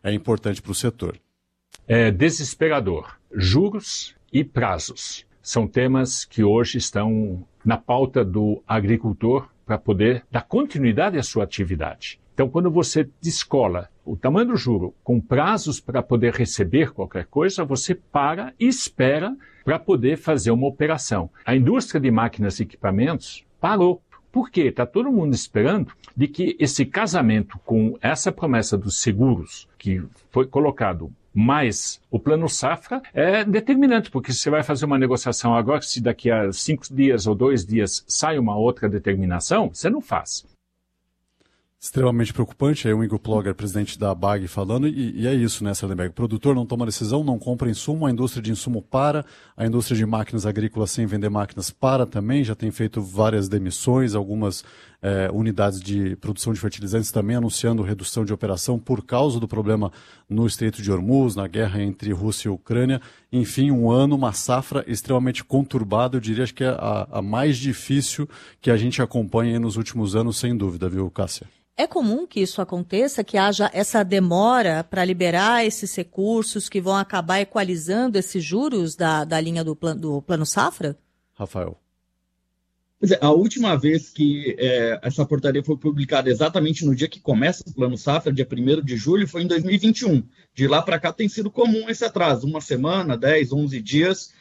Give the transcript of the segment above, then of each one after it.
é importante para o setor. É desesperador. Juros e prazos são temas que hoje estão na pauta do agricultor para poder dar continuidade à sua atividade. Então, quando você descola o tamanho do juro com prazos para poder receber qualquer coisa, você para e espera para poder fazer uma operação. A indústria de máquinas e equipamentos parou. Por quê? Está todo mundo esperando de que esse casamento com essa promessa dos seguros, que foi colocado mais o plano safra, é determinante, porque você vai fazer uma negociação agora, se daqui a 5 dias ou 2 dias sai uma outra determinação, você não faz. Extremamente preocupante, aí o Ingo Plogger, presidente da BAG, falando, e é isso, né, Sardenberg? O produtor não toma decisão, não compra insumo, a indústria de insumo para, a indústria de máquinas agrícolas sem vender máquinas para também, já tem feito várias demissões, algumas unidades de produção de fertilizantes também anunciando redução de operação por causa do problema no Estreito de Hormuz, na guerra entre Rússia e Ucrânia. Enfim, um ano, uma safra extremamente conturbada, eu diria que é a mais difícil que a gente acompanha nos últimos anos, sem dúvida, viu, Cássia? É comum que isso aconteça, que haja essa demora para liberar esses recursos que vão acabar equalizando esses juros da linha do plano safra? Rafael. Pois é, a última vez que essa portaria foi publicada exatamente no dia que começa o plano safra, dia 1º de julho, foi em 2021. De lá para cá tem sido comum esse atraso, 1 semana, 10, 11 dias,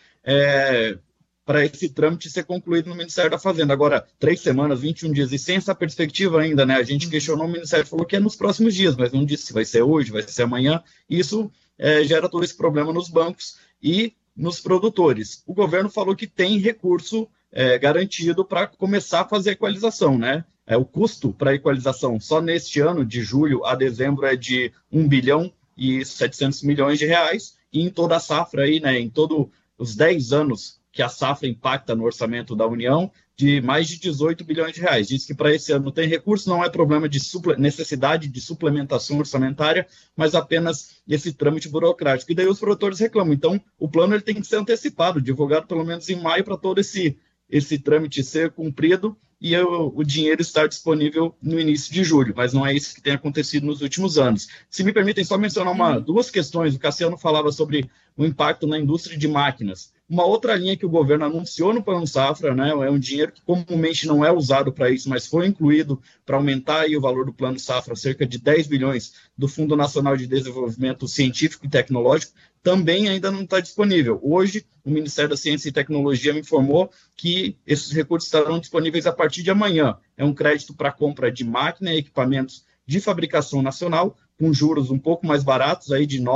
para esse trâmite ser concluído no Ministério da Fazenda. Agora, 3 semanas, 21 dias, e sem essa perspectiva ainda, né? A gente questionou, o Ministério falou que é nos próximos dias, mas não disse se vai ser hoje, vai ser amanhã. Isso gera todo esse problema nos bancos e nos produtores. O governo falou que tem recurso garantido para começar a fazer a equalização, né? O custo para a equalização só neste ano, de julho a dezembro, é de 1 bilhão e 700 milhões de reais, e em toda a safra aí, né, em todos os 10 anos que a safra impacta no orçamento da União, de mais de 18 bilhões de reais. Diz que para esse ano tem recurso, não é problema de necessidade de suplementação orçamentária, mas apenas esse trâmite burocrático. E daí os produtores reclamam. Então, o plano ele tem que ser antecipado, divulgado pelo menos em maio, para todo esse trâmite ser cumprido e o dinheiro estar disponível no início de julho, mas não é isso que tem acontecido nos últimos anos. Se me permitem só mencionar duas questões. O Cassiano falava sobre o impacto na indústria de máquinas. Uma outra linha que o governo anunciou no Plano Safra, né, é um dinheiro que comumente não é usado para isso, mas foi incluído para aumentar aí o valor do Plano Safra, cerca de 10 bilhões do Fundo Nacional de Desenvolvimento Científico e Tecnológico, também ainda não está disponível. Hoje, o Ministério da Ciência e Tecnologia me informou que esses recursos estarão disponíveis a partir de amanhã. É um crédito para compra de máquina e equipamentos de fabricação nacional, com juros um pouco mais baratos, aí de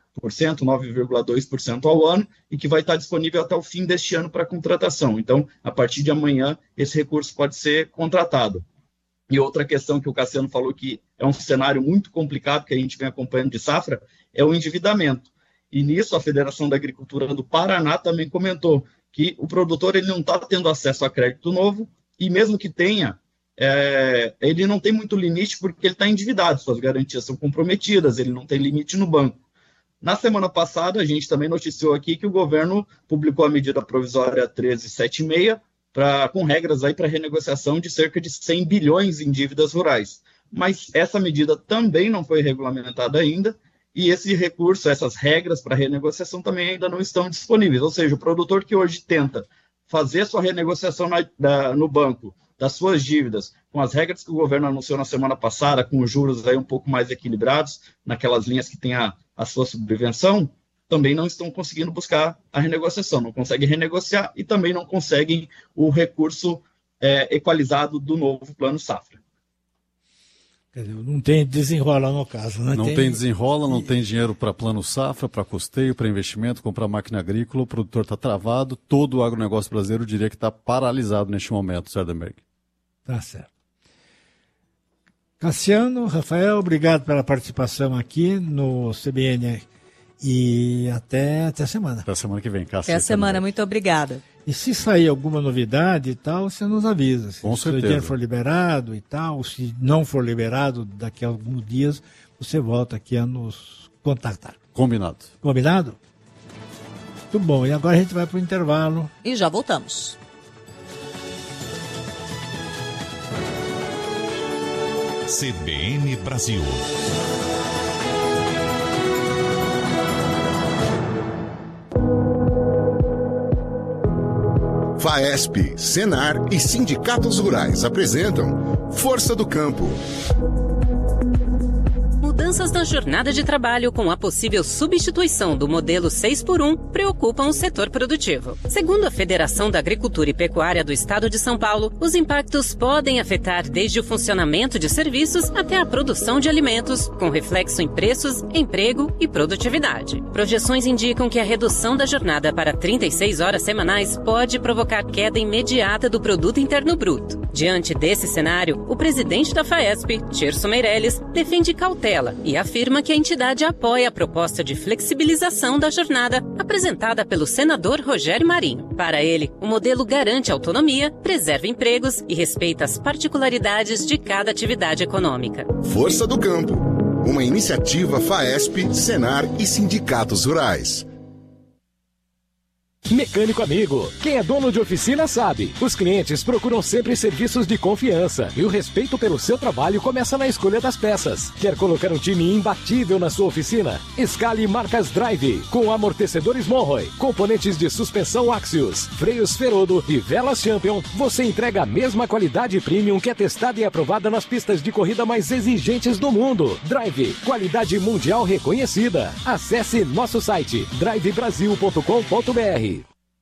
9,2% ao ano, e que vai estar disponível até o fim deste ano para contratação. Então, a partir de amanhã, esse recurso pode ser contratado. E outra questão que o Cassiano falou, que é um cenário muito complicado que a gente vem acompanhando de safra, é o endividamento. E nisso, a Federação da Agricultura do Paraná também comentou que o produtor ele não está tendo acesso a crédito novo, e mesmo que tenha, ele não tem muito limite porque ele está endividado, suas garantias são comprometidas, ele não tem limite no banco. Na semana passada, a gente também noticiou aqui que o governo publicou a medida provisória 1376, com regras aí para renegociação de cerca de 100 bilhões em dívidas rurais. Mas essa medida também não foi regulamentada ainda, e esse recurso, essas regras para renegociação também ainda não estão disponíveis. Ou seja, o produtor que hoje tenta fazer sua renegociação no banco das suas dívidas, com as regras que o governo anunciou na semana passada, com os juros aí um pouco mais equilibrados, naquelas linhas que tem a sua subvenção, também não estão conseguindo buscar a renegociação, não conseguem renegociar e também não conseguem o recurso equalizado do novo Plano Safra. Não tem desenrola no caso. Não tem desenrola, não tem dinheiro para plano safra, para custeio, para investimento, comprar máquina agrícola, o produtor está travado, todo o agronegócio brasileiro diria que está paralisado neste momento, Sardenberg. Tá certo. Cassiano, Rafael, obrigado pela participação aqui no CBN e até semana. Até semana que vem, Cássio. Até a semana, muito obrigada. E se sair alguma novidade e tal, você nos avisa. Com certeza. Se o dinheiro for liberado e tal, se não for liberado, daqui a alguns dias, você volta aqui a nos contactar. Combinado. Combinado? Muito bom. E agora a gente vai para o intervalo. E já voltamos. CBN Brasil. FAESP, Senar e sindicatos rurais apresentam Força do Campo. Mudanças na jornada de trabalho com a possível substituição do modelo 6x1 preocupam o setor produtivo. Segundo a Federação da Agricultura e Pecuária do Estado de São Paulo, os impactos podem afetar desde o funcionamento de serviços até a produção de alimentos, com reflexo em preços, emprego e produtividade. Projeções indicam que a redução da jornada para 36 horas semanais pode provocar queda imediata do Produto Interno Bruto. Diante desse cenário, o presidente da FAESP, Tirso Meirelles, defende cautela e afirma que a entidade apoia a proposta de flexibilização da jornada apresentada pelo senador Rogério Marinho. Para ele, o modelo garante autonomia, preserva empregos e respeita as particularidades de cada atividade econômica. Força do Campo, uma iniciativa FAESP, Senar e sindicatos rurais. Mecânico amigo, quem é dono de oficina sabe. Os clientes procuram sempre serviços de confiança e o respeito pelo seu trabalho começa na escolha das peças. Quer colocar um time imbatível na sua oficina? Escale marcas Drive, com amortecedores Monroy, componentes de suspensão Axios, freios Ferodo e velas Champion. Você entrega a mesma qualidade premium que é testada e aprovada nas pistas de corrida mais exigentes do mundo. Drive, qualidade mundial reconhecida. Acesse nosso site drivebrasil.com.br.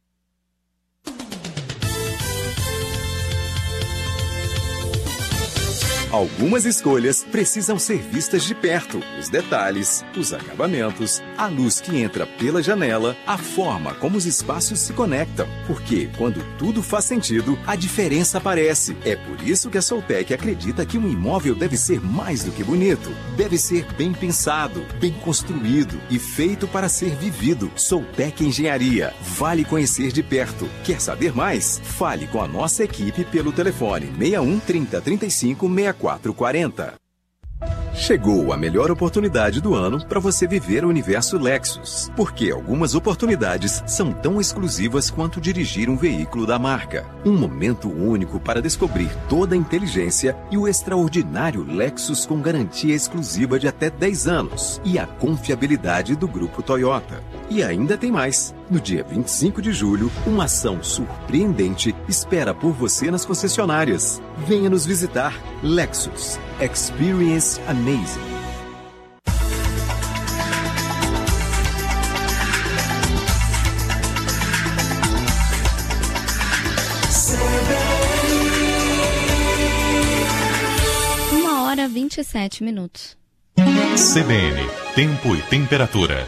Algumas escolhas precisam ser vistas de perto. Os detalhes, os acabamentos, a luz que entra pela janela, a forma como os espaços se conectam. Porque quando tudo faz sentido, a diferença aparece. É por isso que a Soltec acredita que um imóvel deve ser mais do que bonito. Deve ser bem pensado, bem construído e feito para ser vivido. Soltec Engenharia. Vale conhecer de perto. Quer saber mais? Fale com a nossa equipe pelo telefone 61 30 35 64 40. Chegou a melhor oportunidade do ano para você viver o universo Lexus. Porque algumas oportunidades são tão exclusivas quanto dirigir um veículo da marca. Um momento único para descobrir toda a inteligência e o extraordinário Lexus com garantia exclusiva de até 10 anos. E a confiabilidade do Grupo Toyota. E ainda tem mais. No dia 25 de julho, uma ação surpreendente espera por você nas concessionárias. Venha nos visitar. Lexus. Experience Amazing. Uma hora 27 minutos. CBN, tempo e temperatura.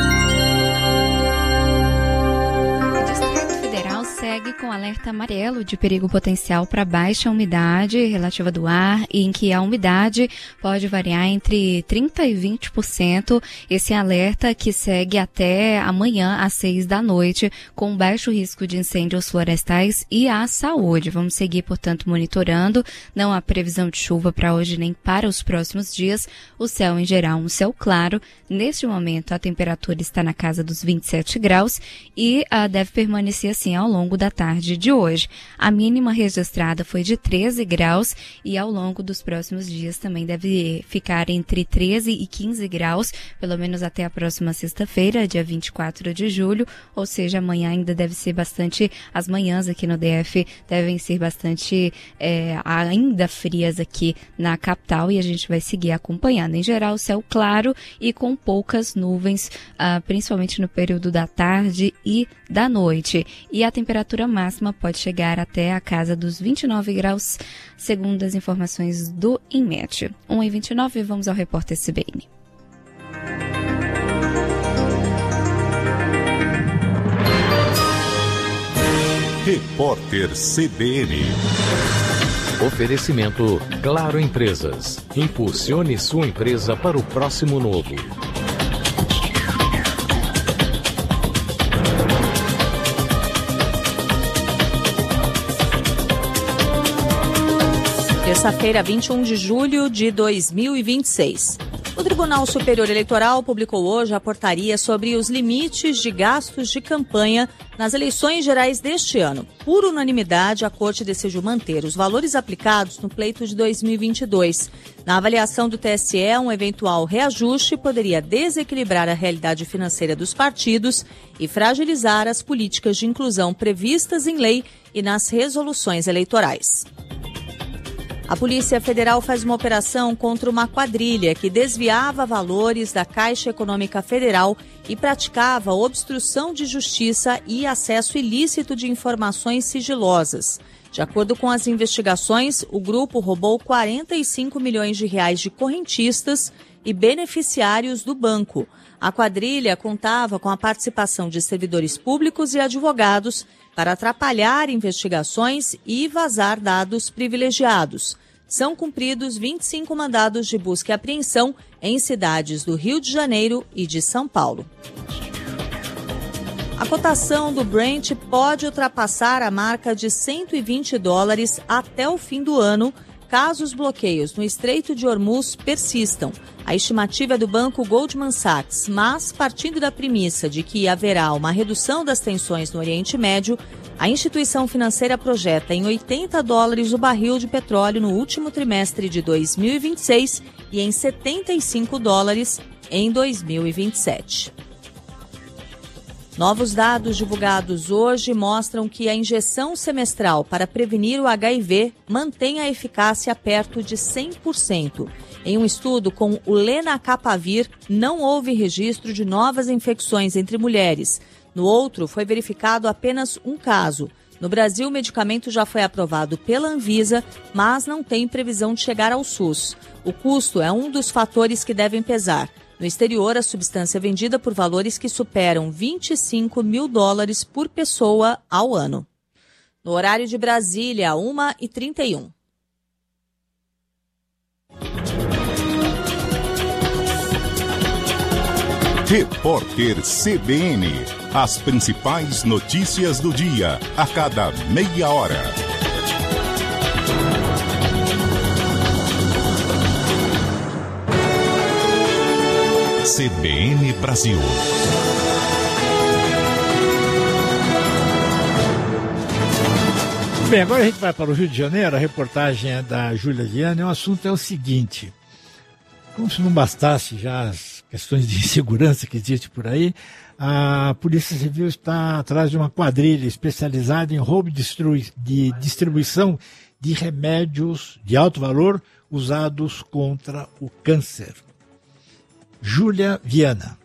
Segue com alerta amarelo de perigo potencial para baixa umidade relativa do ar e em que a umidade pode variar entre 30% e 20%. Esse alerta que segue até amanhã às 6 da noite com baixo risco de incêndios florestais e à saúde. Vamos seguir, portanto, monitorando. Não há previsão de chuva para hoje nem para os próximos dias. O céu em geral, um céu claro. Neste momento, a temperatura está na casa dos 27 graus e deve permanecer assim ao longo da tarde de hoje. A mínima registrada foi de 13 graus e ao longo dos próximos dias também deve ficar entre 13 e 15 graus, pelo menos até a próxima sexta-feira, dia 24 de julho, ou seja, amanhã ainda deve ser bastante, as manhãs aqui no DF devem ser bastante ainda frias aqui na capital e a gente vai seguir acompanhando. Em geral, céu claro e com poucas nuvens, principalmente no período da tarde e da noite. E a temperatura máxima pode chegar até a casa dos 29 graus, segundo as informações do INMET. 1h29, vamos ao repórter CBN. Repórter CBN. Oferecimento Claro Empresas. Impulsione sua empresa para o próximo novo. Terça-feira, 21 de julho de 2026. O Tribunal Superior Eleitoral publicou hoje a portaria sobre os limites de gastos de campanha nas eleições gerais deste ano. Por unanimidade, a Corte decidiu manter os valores aplicados no pleito de 2022. Na avaliação do TSE, um eventual reajuste poderia desequilibrar a realidade financeira dos partidos e fragilizar as políticas de inclusão previstas em lei e nas resoluções eleitorais. A Polícia Federal faz uma operação contra uma quadrilha que desviava valores da Caixa Econômica Federal e praticava obstrução de justiça e acesso ilícito de informações sigilosas. De acordo com as investigações, o grupo roubou 45 milhões de reais de correntistas e beneficiários do banco. A quadrilha contava com a participação de servidores públicos e advogados para atrapalhar investigações e vazar dados privilegiados. São cumpridos 25 mandados de busca e apreensão em cidades do Rio de Janeiro e de São Paulo. A cotação do Brent pode ultrapassar a marca de $120 até o fim do ano, caso os bloqueios no Estreito de Hormuz persistam. A estimativa é do banco Goldman Sachs, mas partindo da premissa de que haverá uma redução das tensões no Oriente Médio, a instituição financeira projeta em $80 o barril de petróleo no último trimestre de 2026 e em $75 em 2027. Novos dados divulgados hoje mostram que a injeção semestral para prevenir o HIV mantém a eficácia perto de 100%. Em um estudo com o lenacapavir, não houve registro de novas infecções entre mulheres. No outro, foi verificado apenas um caso. No Brasil, o medicamento já foi aprovado pela Anvisa, mas não tem previsão de chegar ao SUS. O custo é um dos fatores que devem pesar. No exterior, a substância é vendida por valores que superam $25 mil por pessoa ao ano. No horário de Brasília, 1h31. Repórter CBN. As principais notícias do dia, a cada meia hora. CBN Brasil. Bem, agora a gente vai para o Rio de Janeiro, a reportagem é da Júlia Viana, e o assunto é o seguinte: como se não bastasse já as questões de insegurança que existe por aí, a Polícia Civil está atrás de uma quadrilha especializada em roubo de distribuição de remédios de alto valor usados contra o câncer. Júlia Viana.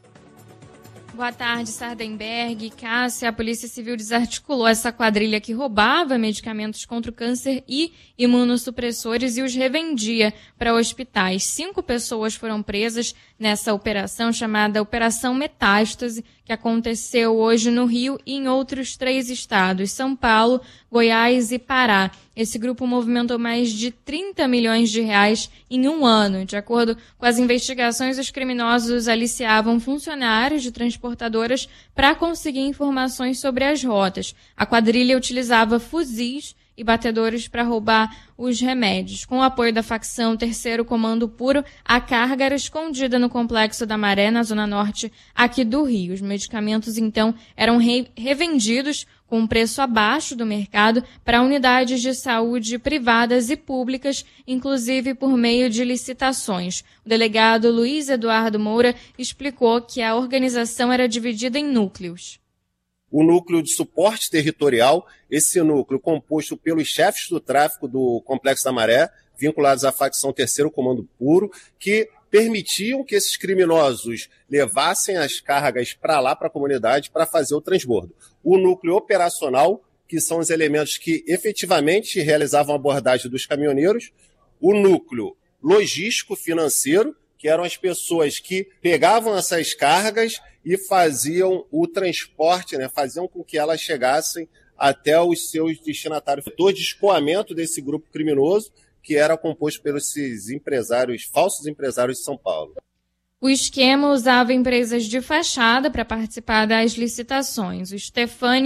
Boa tarde, Sardenberg. Cássia, a Polícia Civil desarticulou essa quadrilha que roubava medicamentos contra o câncer e imunossupressores e os revendia para hospitais. 5 pessoas foram presas nessa operação chamada Operação Metástase, que aconteceu hoje no Rio e em outros 3 estados, São Paulo, Goiás e Pará. Esse grupo movimentou mais de 30 milhões de reais em um ano. De acordo com as investigações, os criminosos aliciavam funcionários de transportadoras para conseguir informações sobre as rotas. A quadrilha utilizava fuzis e batedores para roubar os remédios. Com o apoio da facção Terceiro Comando Puro, a carga era escondida no Complexo da Maré, na zona norte aqui do Rio. Os medicamentos, então, eram revendidos com um preço abaixo do mercado para unidades de saúde privadas e públicas, inclusive por meio de licitações. O delegado Luiz Eduardo Moura explicou que a organização era dividida em núcleos. O núcleo de suporte territorial, esse núcleo composto pelos chefes do tráfico do Complexo da Maré, vinculados à facção Terceiro Comando Puro, que permitiam que esses criminosos levassem as cargas para lá, para a comunidade, para fazer o transbordo. O núcleo operacional, que são os elementos que efetivamente realizavam a abordagem dos caminhoneiros. O núcleo logístico-financeiro, que eram as pessoas que pegavam essas cargas e faziam o transporte, faziam com que elas chegassem até os seus destinatários. O de escoamento desse grupo criminoso, que era composto pelos empresários, falsos empresários de São Paulo. O esquema usava empresas de fachada para participar das licitações. O Stefani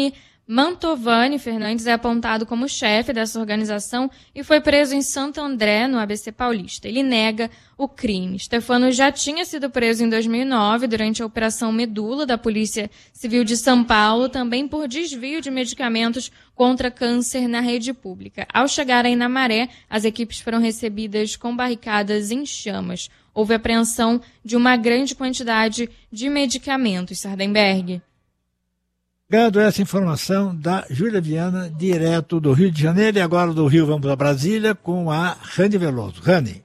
Mantovani Fernandes é apontado como chefe dessa organização e foi preso em Santo André, no ABC Paulista. Ele nega o crime. Stefano já tinha sido preso em 2009 durante a Operação Medula da Polícia Civil de São Paulo, também por desvio de medicamentos contra câncer na rede pública. Ao chegarem na Maré, as equipes foram recebidas com barricadas em chamas. Houve apreensão de uma grande quantidade de medicamentos. Sardenberg. Obrigado, essa informação da Júlia Viana, direto do Rio de Janeiro. E agora do Rio vamos a Brasília com a Rani Veloso. Rani.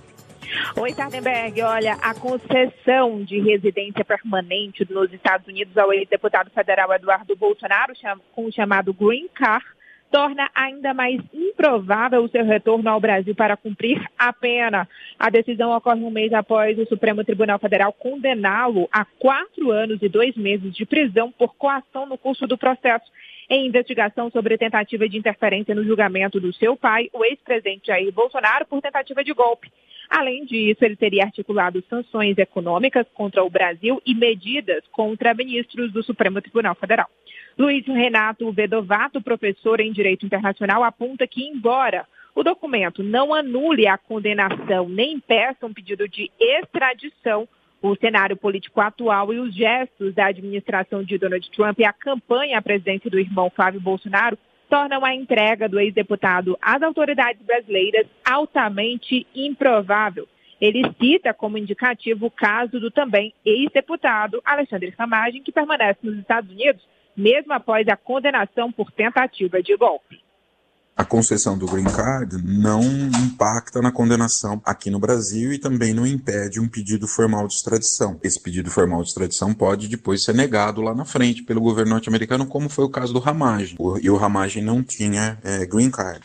Oi, Sardenberg. Olha, a concessão de residência permanente nos Estados Unidos ao ex-deputado federal Eduardo Bolsonaro, com o chamado Green Card, torna ainda mais improvável o seu retorno ao Brasil para cumprir a pena. A decisão ocorre um mês após o Supremo Tribunal Federal condená-lo a 4 anos e 2 meses de prisão por coação no curso do processo em investigação sobre tentativa de interferência no julgamento do seu pai, o ex-presidente Jair Bolsonaro, por tentativa de golpe. Além disso, ele teria articulado sanções econômicas contra o Brasil e medidas contra ministros do Supremo Tribunal Federal. Luiz Renato Vedovato, professor em Direito Internacional, aponta que, embora o documento não anule a condenação nem impeça um pedido de extradição, o cenário político atual e os gestos da administração de Donald Trump e a campanha à presidência do irmão Flávio Bolsonaro tornam a entrega do ex-deputado às autoridades brasileiras altamente improvável. Ele cita como indicativo o caso do também ex-deputado Alexandre Ramagem, que permanece nos Estados Unidos, mesmo após a condenação por tentativa de golpe. A concessão do Green Card não impacta na condenação aqui no Brasil e também não impede um pedido formal de extradição. Esse pedido formal de extradição pode depois ser negado lá na frente pelo governo norte-americano, como foi o caso do Ramagem. E o Ramagem não tinha Green Card.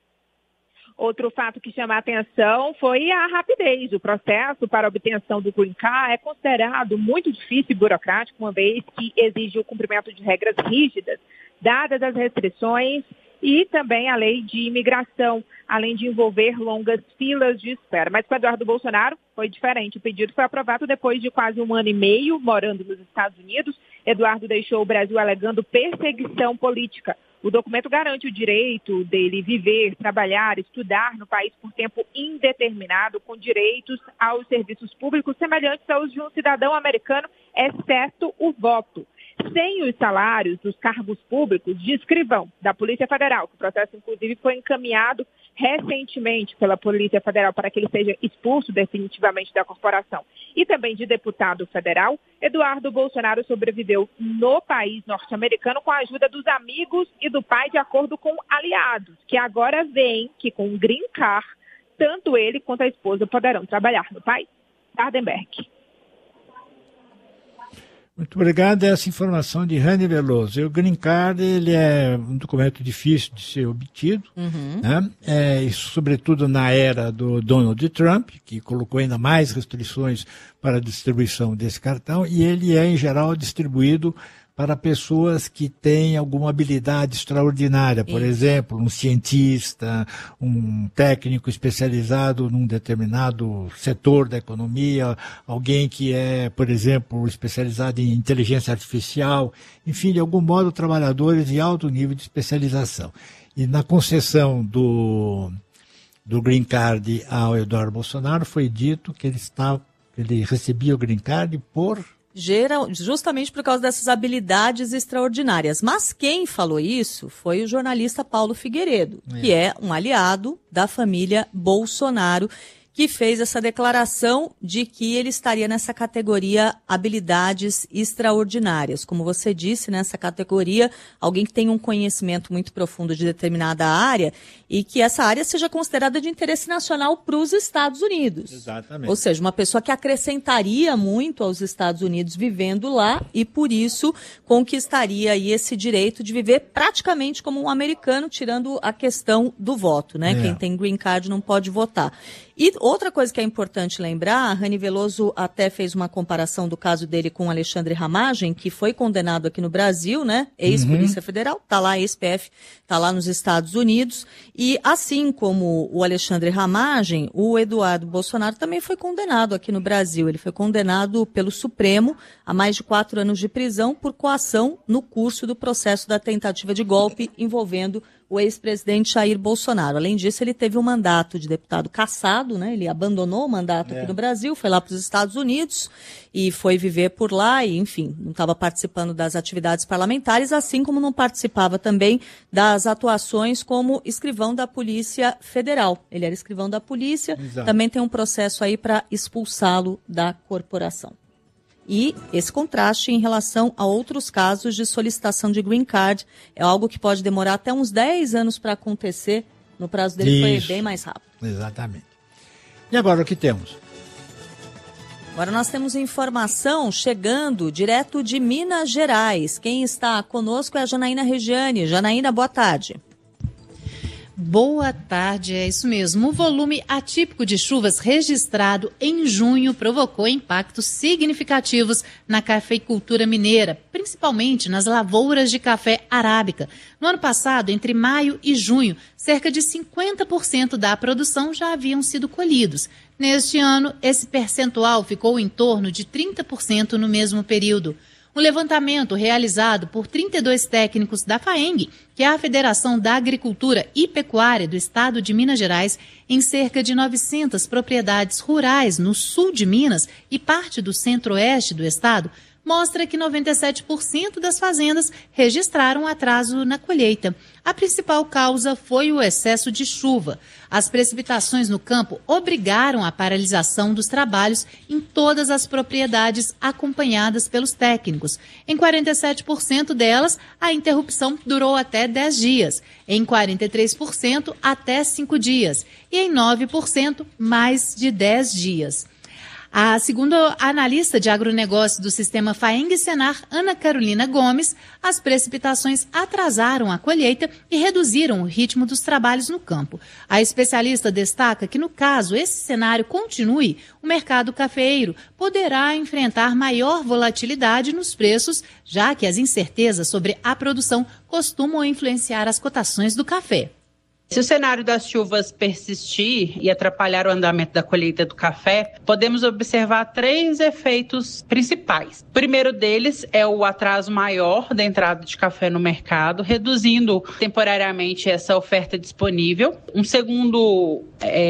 Outro fato que chama a atenção foi a rapidez. O processo para a obtenção do Green Card é considerado muito difícil e burocrático, uma vez que exige o cumprimento de regras rígidas, dadas as restrições e também a lei de imigração, além de envolver longas filas de espera. Mas com Eduardo Bolsonaro foi diferente. O pedido foi aprovado depois de quase 1 ano e meio morando nos Estados Unidos. Eduardo deixou o Brasil alegando perseguição política. O documento garante o direito dele viver, trabalhar, estudar no país por tempo indeterminado, com direitos aos serviços públicos semelhantes aos de um cidadão americano, exceto o voto. Sem os salários dos cargos públicos de escrivão da Polícia Federal, que o processo, inclusive, foi encaminhado recentemente pela Polícia Federal para que ele seja expulso definitivamente da corporação, e também de deputado federal, Eduardo Bolsonaro sobreviveu no país norte-americano com a ajuda dos amigos e do pai, de acordo com aliados, que agora veem que com o Green Card, tanto ele quanto a esposa poderão trabalhar no país. Sardenberg. Muito obrigado. Essa informação de Rani Veloso. O Green Card, ele é um documento difícil de ser obtido, né? Isso, sobretudo na era do Donald Trump, que colocou ainda mais restrições para a distribuição desse cartão, e ele é, em geral, distribuído para pessoas que têm alguma habilidade extraordinária, por exemplo, um cientista, um técnico especializado num determinado setor da economia, alguém que é, por exemplo, especializado em inteligência artificial, enfim, de algum modo, trabalhadores de alto nível de especialização. E na concessão do Green Card ao Eduardo Bolsonaro foi dito que ele recebia o Green Card justamente por causa dessas habilidades extraordinárias. Mas quem falou isso foi o jornalista Paulo Figueiredo, que é um aliado da família Bolsonaro, que fez essa declaração de que ele estaria nessa categoria habilidades extraordinárias. Como você disse, nessa categoria, alguém que tem um conhecimento muito profundo de determinada área e que essa área seja considerada de interesse nacional para os Estados Unidos. Exatamente. Ou seja, uma pessoa que acrescentaria muito aos Estados Unidos vivendo lá e, por isso, conquistaria aí esse direito de viver praticamente como um americano, tirando a questão do voto, né? Quem tem green card não pode votar. E outra coisa que é importante lembrar, a Rani Veloso até fez uma comparação do caso dele com o Alexandre Ramagem, que foi condenado aqui no Brasil, né? Ex-Polícia Federal, tá lá, ex-PF, tá lá nos Estados Unidos. E assim como o Alexandre Ramagem, o Eduardo Bolsonaro também foi condenado aqui no Brasil. Ele foi condenado pelo Supremo a mais de 4 anos de prisão por coação no curso do processo da tentativa de golpe envolvendo o ex-presidente Jair Bolsonaro. Além disso, ele teve um mandato de deputado cassado, né? Ele abandonou o mandato aqui no Brasil, foi lá para os Estados Unidos e foi viver por lá e, enfim, não estava participando das atividades parlamentares, assim como não participava também das atuações como escrivão da Polícia Federal. Ele era escrivão da polícia, também tem um processo aí para expulsá-lo da corporação. E esse contraste em relação a outros casos de solicitação de green card é algo que pode demorar até uns 10 anos para acontecer. No prazo dele foi bem mais rápido. Exatamente. E agora o que temos? Agora nós temos informação chegando direto de Minas Gerais. Quem está conosco é a Janaína Regiane. Janaína, boa tarde. Boa tarde, é isso mesmo. O volume atípico de chuvas registrado em junho provocou impactos significativos na cafeicultura mineira, principalmente nas lavouras de café arábica. No ano passado, entre maio e junho, cerca de 50% da produção já haviam sido colhidos. Neste ano, esse percentual ficou em torno de 30% no mesmo período. Um levantamento realizado por 32 técnicos da FAENG, que é a Federação da Agricultura e Pecuária do Estado de Minas Gerais, em cerca de 900 propriedades rurais no sul de Minas e parte do centro-oeste do estado, mostra que 97% das fazendas registraram atraso na colheita. A principal causa foi o excesso de chuva. As precipitações no campo obrigaram a paralisação dos trabalhos em todas as propriedades acompanhadas pelos técnicos. Em 47% delas, a interrupção durou até 10 dias, em 43% até 5 dias e em 9% mais de 10 dias. Segundo a analista de agronegócio do sistema FAENG-Senar, Ana Carolina Gomes, as precipitações atrasaram a colheita e reduziram o ritmo dos trabalhos no campo. A especialista destaca que, no caso esse cenário continue, o mercado cafeeiro poderá enfrentar maior volatilidade nos preços, já que as incertezas sobre a produção costumam influenciar as cotações do café. Se o cenário das chuvas persistir e atrapalhar o andamento da colheita do café, podemos observar 3 efeitos principais. O primeiro deles é o atraso maior da entrada de café no mercado, reduzindo temporariamente essa oferta disponível. Um segundo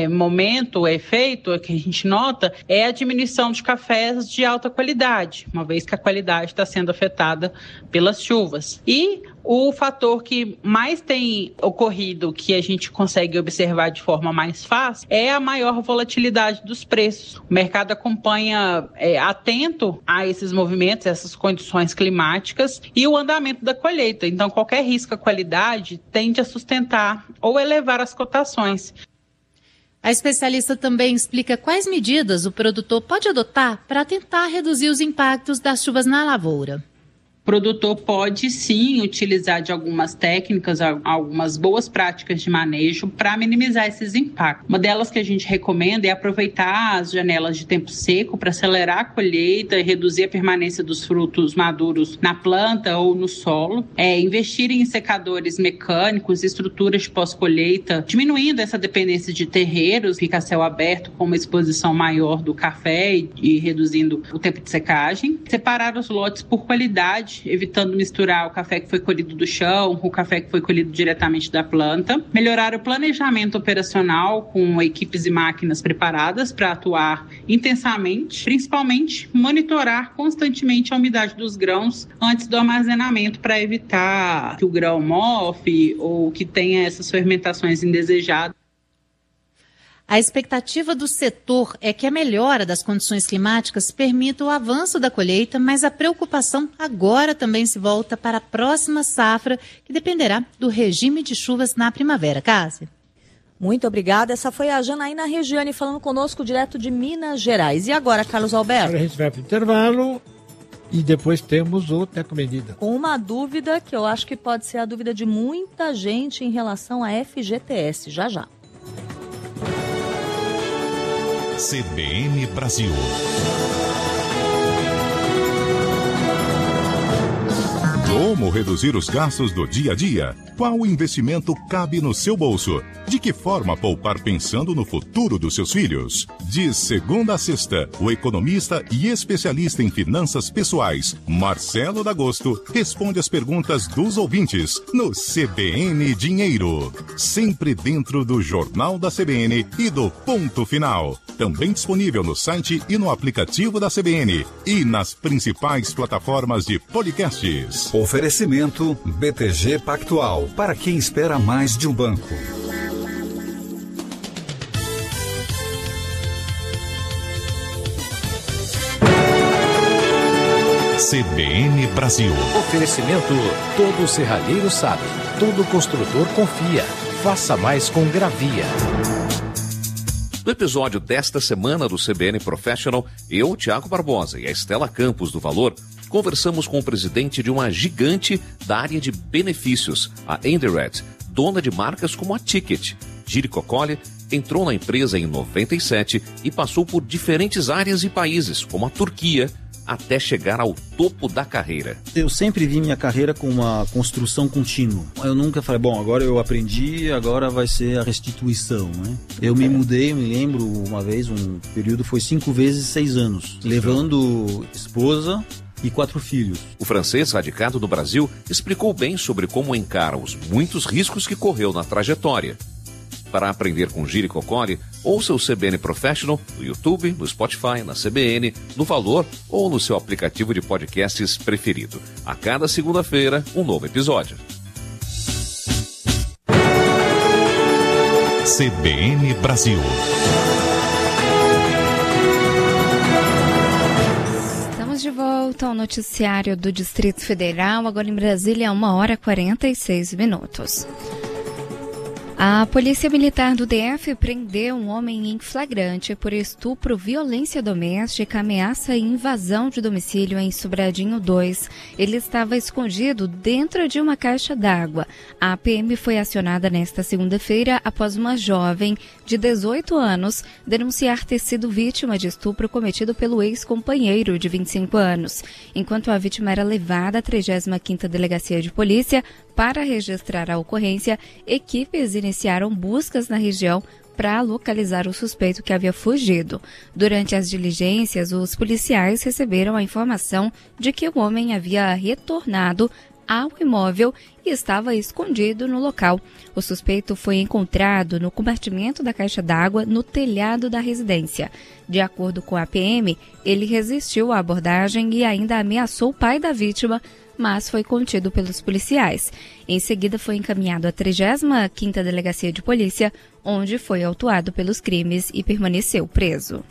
efeito que a gente nota é a diminuição de cafés de alta qualidade, uma vez que a qualidade está sendo afetada pelas chuvas. E o fator que mais tem ocorrido, que a gente consegue observar de forma mais fácil, é a maior volatilidade dos preços. O mercado acompanha atento a esses movimentos, essas condições climáticas e o andamento da colheita. Então, qualquer risco à qualidade tende a sustentar ou elevar as cotações. A especialista também explica quais medidas o produtor pode adotar para tentar reduzir os impactos das chuvas na lavoura. O produtor pode sim utilizar de algumas técnicas, algumas boas práticas de manejo para minimizar esses impactos. Uma delas que a gente recomenda é aproveitar as janelas de tempo seco para acelerar a colheita e reduzir a permanência dos frutos maduros na planta ou no solo. Investir em secadores mecânicos, estruturas de pós-colheita, diminuindo essa dependência de terreiros, fica a céu aberto com uma exposição maior do café e reduzindo o tempo de secagem. Separar os lotes por qualidade, evitando misturar o café que foi colhido do chão com o café que foi colhido diretamente da planta. Melhorar o planejamento operacional com equipes e máquinas preparadas para atuar intensamente. Principalmente, monitorar constantemente a umidade dos grãos antes do armazenamento para evitar que o grão mofe ou que tenha essas fermentações indesejadas. A expectativa do setor é que a melhora das condições climáticas permita o avanço da colheita, mas a preocupação agora também se volta para a próxima safra, que dependerá do regime de chuvas na primavera. Cássia. Muito obrigada. Essa foi a Janaína Regiane falando conosco direto de Minas Gerais. E agora, Carlos Alberto? Agora a gente vai para o intervalo e depois temos o Teco Medida. Com uma dúvida que eu acho que pode ser a dúvida de muita gente em relação à FGTS. Já já. CBN Brasil. Como reduzir os gastos do dia a dia? Qual investimento cabe no seu bolso? De que forma poupar pensando no futuro dos seus filhos? De segunda a sexta, o economista e especialista em finanças pessoais, Marcelo D'Agosto, responde as perguntas dos ouvintes no CBN Dinheiro. Sempre dentro do Jornal da CBN e do Ponto Final. Também disponível no site e no aplicativo da CBN e nas principais plataformas de podcasts. Oferecimento BTG Pactual, para quem espera mais de um banco. CBN Brasil. Oferecimento, todo serralheiro sabe, todo construtor confia. Faça mais com Gravia. No episódio desta semana do CBN Professional, eu, Tiago Barbosa e a Estela Campos do Valor, conversamos com o presidente de uma gigante da área de benefícios, a Endered, dona de marcas como a Ticket. Jerico Colli entrou na empresa em 97 e passou por diferentes áreas e países, como a Turquia, até chegar ao topo da carreira. Eu sempre vi minha carreira com uma construção contínua. Eu nunca falei, bom, agora eu aprendi, agora vai ser a restituição, né? Eu me mudei, me lembro, uma vez, um período foi 5 vezes 6 anos, levando esposa e 4 filhos. O francês, radicado no Brasil, explicou bem sobre como encara os muitos riscos que correu na trajetória. Para aprender com Jerico Colli, ouça o CBN Professional no YouTube, no Spotify, na CBN, no Valor ou no seu aplicativo de podcasts preferido. A cada segunda-feira, um novo episódio. CBN Brasil. Estamos de volta ao noticiário do Distrito Federal, agora em Brasília, 1h46. A Polícia Militar do DF prendeu um homem em flagrante por estupro, violência doméstica, ameaça e invasão de domicílio em Sobradinho 2. Ele estava escondido dentro de uma caixa d'água. A PM foi acionada nesta segunda-feira após uma jovem de 18 anos denunciar ter sido vítima de estupro cometido pelo ex-companheiro de 25 anos. Enquanto a vítima era levada à 35ª Delegacia de Polícia para registrar a ocorrência, equipes iniciaram buscas na região para localizar o suspeito que havia fugido. Durante as diligências, os policiais receberam a informação de que o homem havia retornado ao imóvel e estava escondido no local. O suspeito foi encontrado no compartimento da caixa d'água no telhado da residência. De acordo com a PM, ele resistiu à abordagem e ainda ameaçou o pai da vítima, mas foi contido pelos policiais. Em seguida, foi encaminhado à 35ª Delegacia de Polícia, onde foi autuado pelos crimes e permaneceu preso.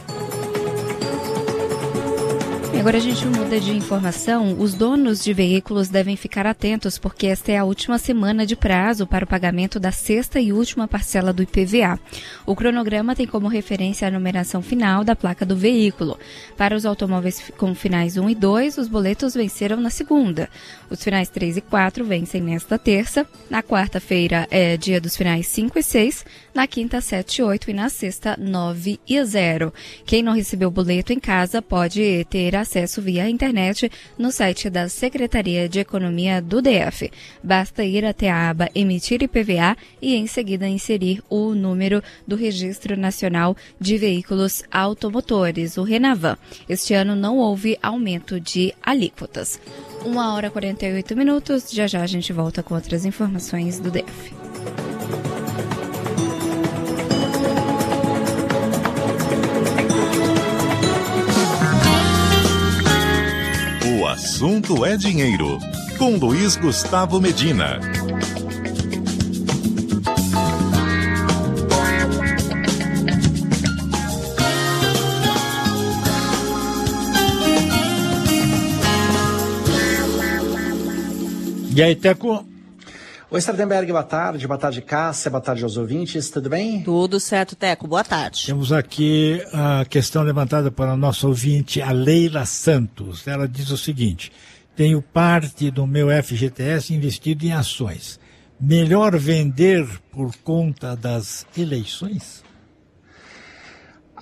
Agora a gente muda de informação. Os donos de veículos devem ficar atentos porque esta é a última semana de prazo para o pagamento da 6ª e última parcela do IPVA. O cronograma tem como referência a numeração final da placa do veículo. Para os automóveis com finais 1 e 2, os boletos venceram na segunda. Os finais 3 e 4 vencem nesta terça. Na quarta-feira é dia dos finais 5 e 6. Na quinta, 7 e 8 e na sexta, 9 e 0. Quem não recebeu o boleto em casa pode ter acesso via internet no site da Secretaria de Economia do DF. Basta ir até a aba Emitir IPVA e em seguida inserir o número do Registro Nacional de Veículos Automotores, o RENAVAN. Este ano não houve aumento de alíquotas. 1h48. Já a gente volta com outras informações do DF. O assunto é dinheiro, com Luiz Gustavo Medina. E aí, Teco? Oi, Sardenberg, boa tarde, Cássia, boa tarde aos ouvintes, tudo bem? Tudo certo, Teco, boa tarde. Temos aqui a questão levantada para a nossa ouvinte, a Leila Santos. Ela diz o seguinte: tenho parte do meu FGTS investido em ações. Melhor vender por conta das eleições?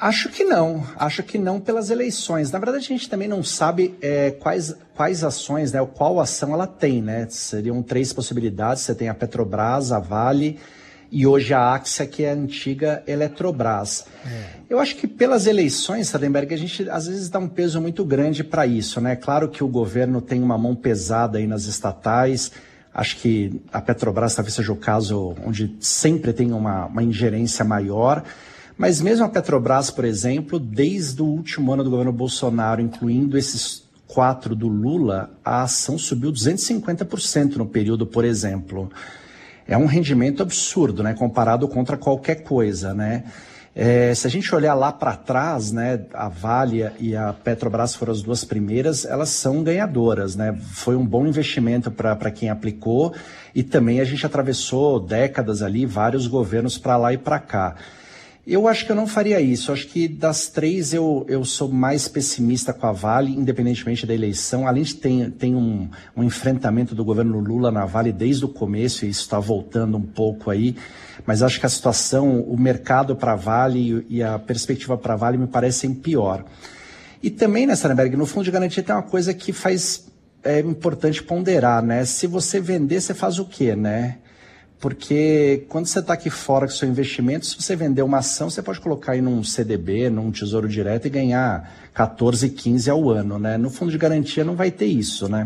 Acho que não pelas eleições. Na verdade, a gente também não sabe quais ações, né, qual ação ela tem, né? Seriam 3 possibilidades, você tem a Petrobras, a Vale e hoje a Axia, que é a antiga Eletrobras. Eu acho que pelas eleições, Sardenberg, a gente às vezes dá um peso muito grande para isso, né? Claro que o governo tem uma mão pesada aí nas estatais. Acho que a Petrobras talvez seja o caso onde sempre tem uma ingerência maior. Mas mesmo a Petrobras, por exemplo, desde o último ano do governo Bolsonaro, incluindo esses 4 do Lula, a ação subiu 250% no período, por exemplo. É um rendimento absurdo, né, comparado contra qualquer coisa, né? Se a gente olhar lá para trás, né, a Vale e a Petrobras foram as 2 primeiras, elas são ganhadoras, né? Foi um bom investimento para quem aplicou e também a gente atravessou décadas ali, vários governos para lá e para cá. Eu acho que eu não faria isso. Eu acho que das 3 eu sou mais pessimista com a Vale, independentemente da eleição. Além de tem um enfrentamento do governo Lula na Vale desde o começo, e isso está voltando um pouco aí. Mas acho que a situação, o mercado para a Vale e a perspectiva para a Vale me parecem pior. E também, né, Sardenberg, no fundo de garantia tem uma coisa que é importante ponderar, né? Se você vender, você faz o quê, né? Porque quando você está aqui fora com seu investimento, se você vender uma ação, você pode colocar aí num CDB, num Tesouro Direto e ganhar 14, 15 ao ano, né? No fundo de garantia não vai ter isso, né?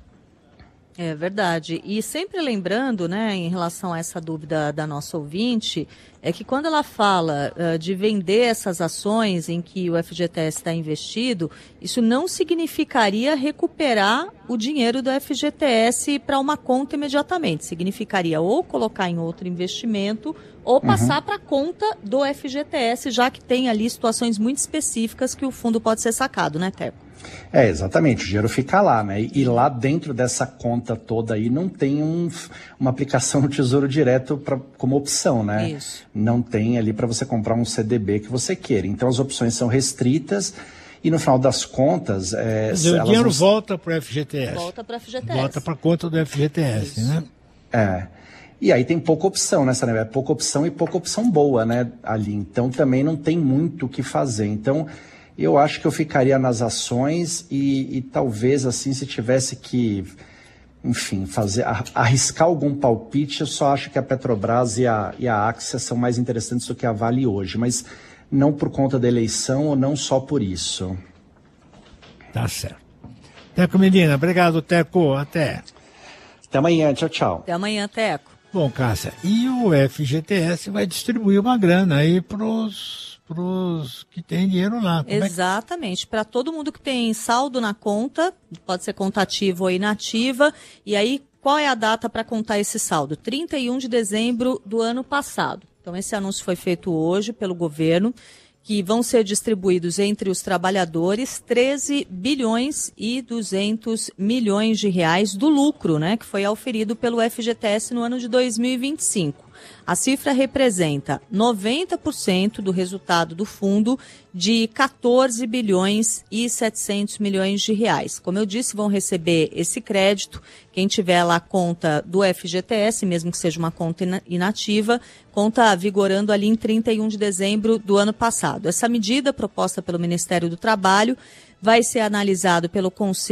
É verdade. E sempre lembrando, né, em relação a essa dúvida da nossa ouvinte, é que quando ela fala de vender essas ações em que o FGTS está investido, isso não significaria recuperar o dinheiro do FGTS para uma conta imediatamente. Significaria ou colocar em outro investimento ou passar para a conta do FGTS, já que tem ali situações muito específicas que o fundo pode ser sacado, né, Teco? Exatamente, o dinheiro fica lá, né? E lá dentro dessa conta toda aí não tem uma aplicação no Tesouro Direto como opção, né? Isso. Não tem ali para você comprar um CDB que você queira. Então as opções são restritas e no final das contas... o dinheiro volta para o FGTS. Volta para o FGTS. Volta para a conta do FGTS, Isso. né? E aí tem pouca opção, né, Sardenberg? Pouca opção e pouca opção boa, né, ali. Então também não tem muito o que fazer. Então... eu acho que eu ficaria nas ações e talvez, assim, se tivesse que, enfim, arriscar algum palpite, eu só acho que a Petrobras e a Axia são mais interessantes do que a Vale hoje, mas não por conta da eleição ou não só por isso. Tá certo. Teco Medina, obrigado, Teco. Até amanhã, tchau, tchau. Até amanhã, Teco. Bom, Cássia, e o FGTS vai distribuir uma grana aí pros que têm dinheiro lá. Exatamente, para todo mundo que tem saldo na conta, pode ser conta ativa ou inativa, e aí qual é a data para contar esse saldo? 31 de dezembro do ano passado. Então esse anúncio foi feito hoje pelo governo, que vão ser distribuídos entre os trabalhadores 13 bilhões e 200 milhões de reais do lucro, né, que foi auferido pelo FGTS no ano de 2025. A cifra representa 90% do resultado do fundo de 14 bilhões e 700 milhões de reais. Como eu disse, vão receber esse crédito quem tiver lá conta do FGTS, mesmo que seja uma conta inativa, conta vigorando ali em 31 de dezembro do ano passado. Essa medida proposta pelo Ministério do Trabalho vai ser analisada pelo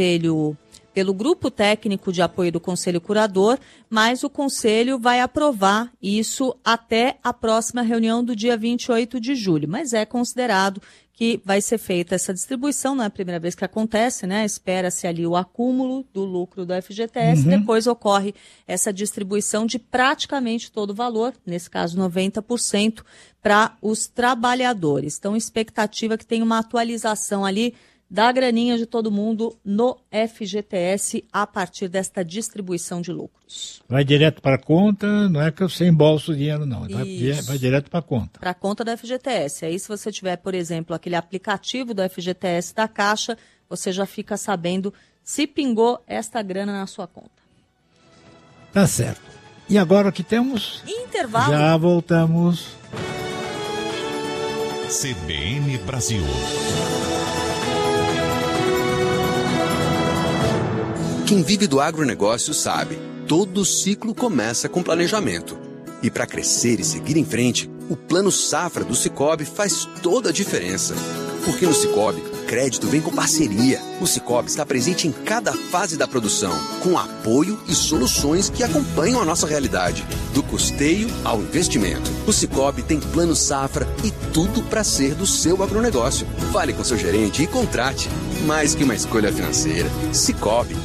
Grupo Técnico de Apoio do Conselho Curador, mas o Conselho vai aprovar isso até a próxima reunião do dia 28 de julho. Mas é considerado que vai ser feita essa distribuição, não é a primeira vez que acontece, né? Espera-se ali o acúmulo do lucro do FGTS, depois ocorre essa distribuição de praticamente todo o valor, nesse caso 90%, para os trabalhadores. Então, expectativa que tenha uma atualização ali da graninha de todo mundo no FGTS a partir desta distribuição de lucros. Vai direto para a conta, não é que eu sem embolso o dinheiro, não. Vai direto para a conta. Para a conta do FGTS. Aí, se você tiver, por exemplo, aquele aplicativo do FGTS da Caixa, você já fica sabendo se pingou esta grana na sua conta. Tá certo. E agora o que temos? Intervalo. Já voltamos. CBN Brasil. Quem vive do agronegócio sabe, todo ciclo começa com planejamento. E para crescer e seguir em frente, O Plano Safra do Sicoob faz toda a diferença. Porque no Sicoob, crédito vem com parceria. O Sicoob está presente em cada fase da produção, com apoio e soluções que acompanham a nossa realidade, do custeio ao investimento. O Sicoob tem Plano Safra e tudo para ser do seu agronegócio. Fale com seu gerente e contrate. Mais que uma escolha financeira. Sicoob.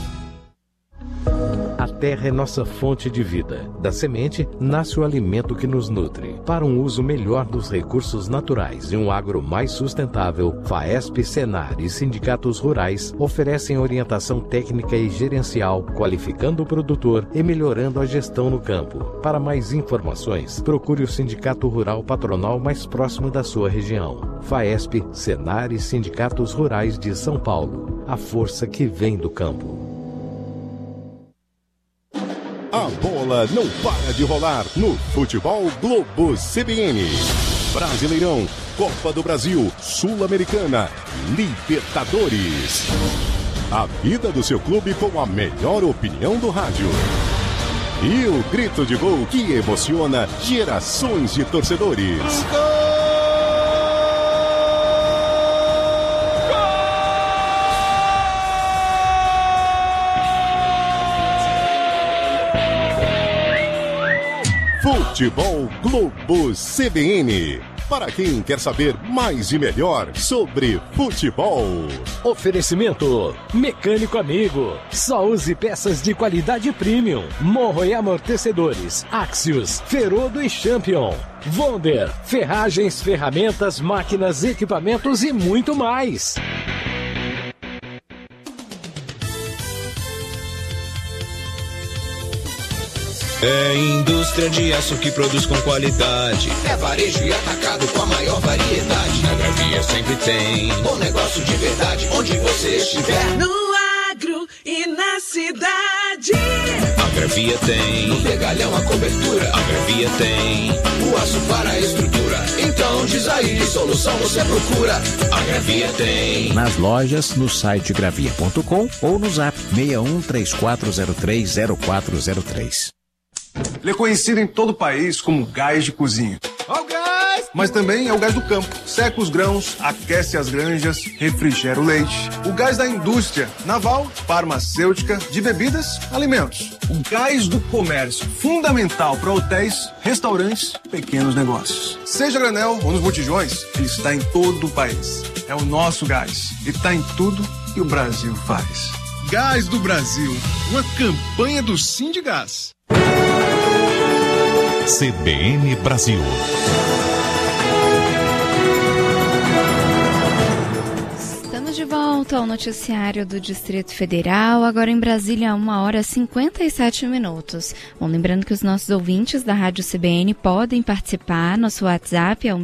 A terra é nossa fonte de vida. Da semente, nasce o alimento que nos nutre. Para um uso melhor dos recursos naturais e um agro mais sustentável, FAESP, Senar e sindicatos rurais oferecem orientação técnica e gerencial, qualificando o produtor e melhorando a gestão no campo. Para mais informações, procure o Sindicato Rural Patronal mais próximo da sua região. FAESP, Senar e sindicatos rurais de São Paulo. A força que vem do campo. A bola não para de rolar no Futebol Globo CBN. Brasileirão, Copa do Brasil, Sul-Americana, Libertadores. A vida do seu clube com a melhor opinião do rádio. E o grito de gol que emociona gerações de torcedores. Futebol Globo CBN. Para quem quer saber mais e melhor sobre futebol. Oferecimento Mecânico Amigo. Só use peças de qualidade premium. Morro e amortecedores, Axios, Ferodo e Champion. Wonder, ferragens, ferramentas, máquinas, equipamentos e muito mais. É indústria de aço que produz com qualidade. É varejo e atacado com a maior variedade. Na Gravia sempre tem bom negócio de verdade, onde você estiver. No agro e na cidade. A Gravia tem no pegalhão a cobertura. A Gravia tem o aço para a estrutura. Então diz aí, que solução você procura. A Gravia tem nas lojas, no site gravia.com ou no zap 6134030403. Ele é conhecido em todo o país como gás de cozinha. Ó o gás! Mas também é o gás do campo. Seca os grãos, aquece as granjas, refrigera o leite. O gás da indústria naval, farmacêutica, de bebidas, alimentos. O gás do comércio, fundamental para hotéis, restaurantes, pequenos negócios. Seja granel ou nos botijões, ele está em todo o país. É o nosso gás. E está em tudo que o Brasil faz. Gás do Brasil, uma campanha do Sindigás. CBN Brasil. Estamos de volta ao noticiário do Distrito Federal, agora em Brasília, 1h57. Bom, lembrando que os nossos ouvintes da Rádio CBN podem participar. Nosso WhatsApp é o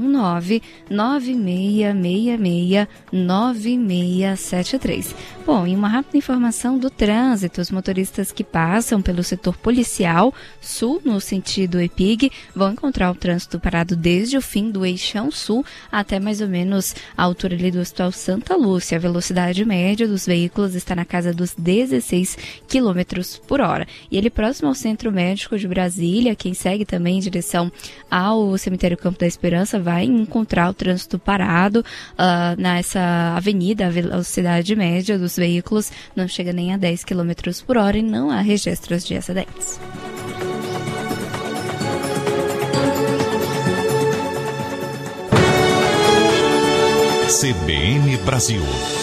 619-9666-9673. Bom, e uma rápida informação do trânsito. Os motoristas que passam pelo setor policial sul, no sentido EPIG, vão encontrar o trânsito parado desde o fim do Eixão Sul até mais ou menos a altura ali do Hospital Santa Lúcia. A velocidade média dos veículos está na casa dos 16 km por hora. E ele próximo ao Centro Médico de Brasília, quem segue também em direção ao Cemitério Campo da Esperança, vai encontrar o trânsito parado nessa avenida. A velocidade média dos veículos não chega nem a 10 km por hora e não há registros de acidentes. CBN Brasil.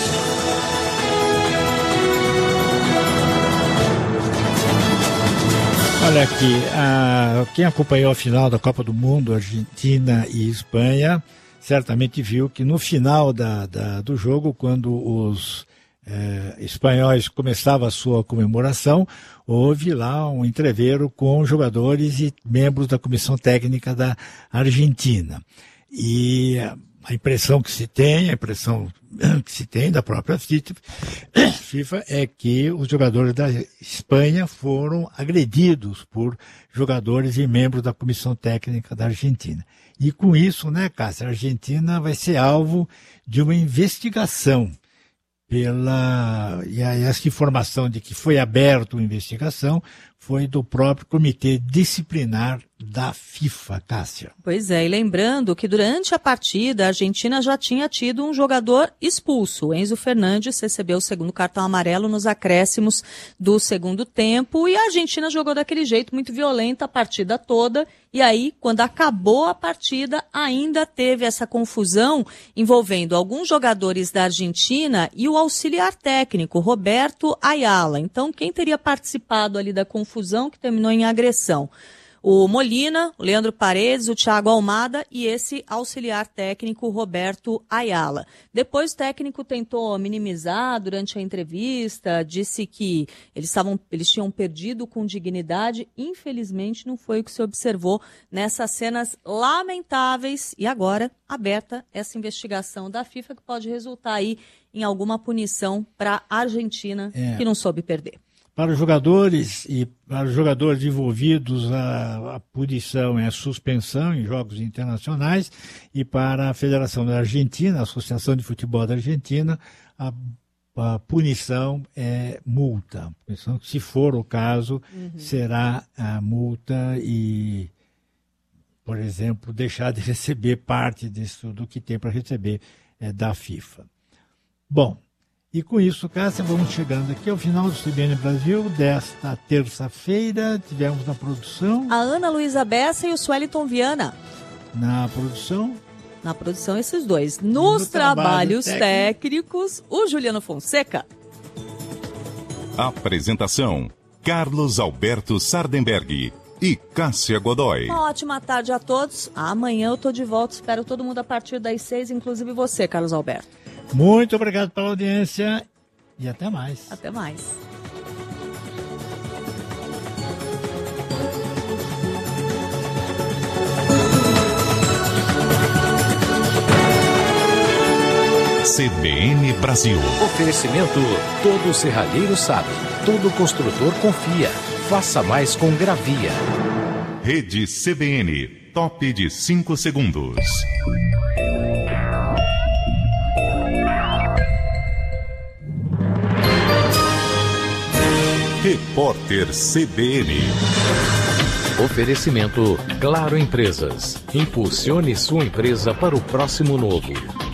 Olha aqui, quem acompanhou a final da Copa do Mundo, Argentina e Espanha, certamente viu que no final do jogo, quando os espanhóis começavam a sua comemoração, houve lá um entreveiro com jogadores e membros da comissão técnica da Argentina. E a impressão que se tem da própria FIFA é que os jogadores da Espanha foram agredidos por jogadores e membros da comissão técnica da Argentina. E com isso, né, Cássia, a Argentina vai ser alvo de uma investigação E essa informação de que foi aberta uma investigação foi do próprio Comitê Disciplinar da FIFA, Cássia. Pois é, e lembrando que durante a partida a Argentina já tinha tido um jogador expulso. O Enzo Fernandes recebeu o segundo cartão amarelo nos acréscimos do segundo tempo e a Argentina jogou daquele jeito muito violenta a partida toda. E aí, quando acabou a partida, ainda teve essa confusão envolvendo alguns jogadores da Argentina e o auxiliar técnico, Roberto Ayala. Então, quem teria participado ali da confusão que terminou em agressão? O Molina, o Leandro Paredes, o Thiago Almada e esse auxiliar técnico Roberto Ayala. Depois o técnico tentou minimizar durante a entrevista, disse que eles tinham perdido com dignidade. Infelizmente não foi o que se observou nessas cenas lamentáveis e agora aberta essa investigação da FIFA que pode resultar aí em alguma punição para a Argentina que não soube perder. Para os jogadores e para os jogadores envolvidos, a punição é a suspensão em jogos internacionais e para a Federação da Argentina, a Associação de Futebol da Argentina, a punição é multa. Se for o caso, será a multa e, por exemplo, deixar de receber parte disso do que tem para receber da FIFA. Bom, e com isso, Cássia, vamos chegando aqui ao final do CBN Brasil desta terça-feira. Tivemos na produção a Ana Luísa Bessa e o Sueliton Viana. Na produção? Na produção, esses dois. Nos trabalhos técnicos, o Juliano Fonseca. Apresentação: Carlos Alberto Sardenberg e Cássia Godoy. Uma ótima tarde a todos. Amanhã eu tô de volta. Espero todo mundo a partir das 6, inclusive você, Carlos Alberto. Muito obrigado pela audiência e até mais. Até mais. CBN Brasil. Oferecimento: todo serralheiro sabe, todo construtor confia. Faça mais com Gravia. Rede CBN, top de 5 segundos. Repórter CBN. Oferecimento: Claro Empresas. Impulsione sua empresa para o próximo novo.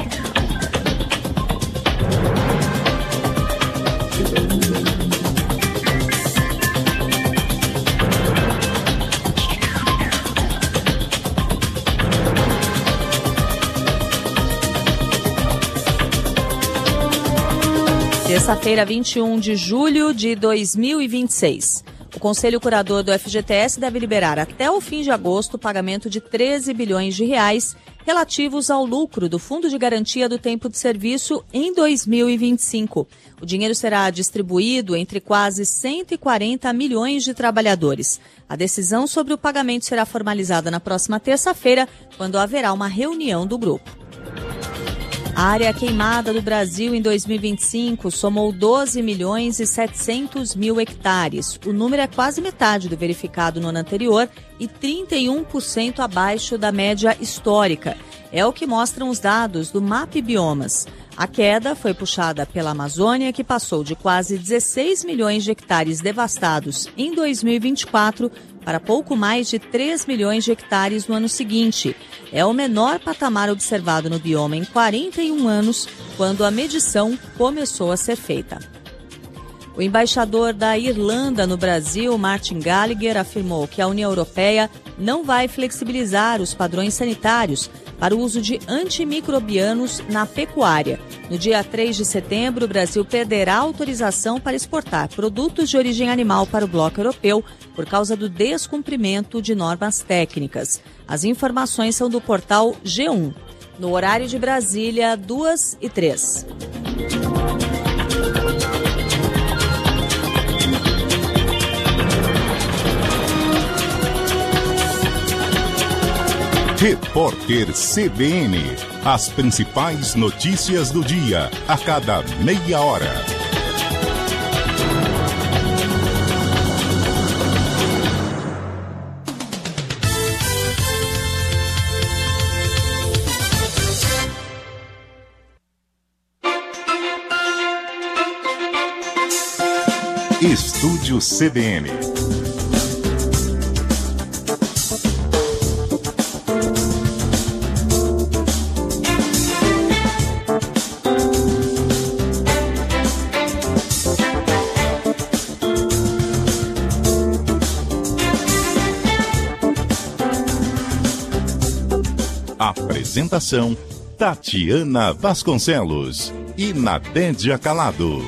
Terça-feira, 21 de julho de 2026. O Conselho Curador do FGTS deve liberar até o fim de agosto o pagamento de 13 bilhões de reais relativos ao lucro do Fundo de Garantia do Tempo de Serviço em 2025. O dinheiro será distribuído entre quase 140 milhões de trabalhadores. A decisão sobre o pagamento será formalizada na próxima terça-feira, quando haverá uma reunião do grupo. A área queimada do Brasil em 2025 somou 12 milhões e 700 mil hectares. O número é quase metade do verificado no ano anterior e 31% abaixo da média histórica. É o que mostram os dados do MAP Biomas. A queda foi puxada pela Amazônia, que passou de quase 16 milhões de hectares devastados em 2024 para pouco mais de 3 milhões de hectares no ano seguinte. É o menor patamar observado no bioma em 41 anos, quando a medição começou a ser feita. O embaixador da Irlanda no Brasil, Martin Gallagher, afirmou que a União Europeia não vai flexibilizar os padrões sanitários para o uso de antimicrobianos na pecuária. No dia 3 de setembro, o Brasil perderá autorização para exportar produtos de origem animal para o bloco europeu por causa do descumprimento de normas técnicas. As informações são do portal G1. No horário de Brasília, 2h03. Repórter CBN. As principais notícias do dia, a cada meia hora. Estúdio CBN. Apresentação: Tatiana Vasconcelos e Nadédia Calado.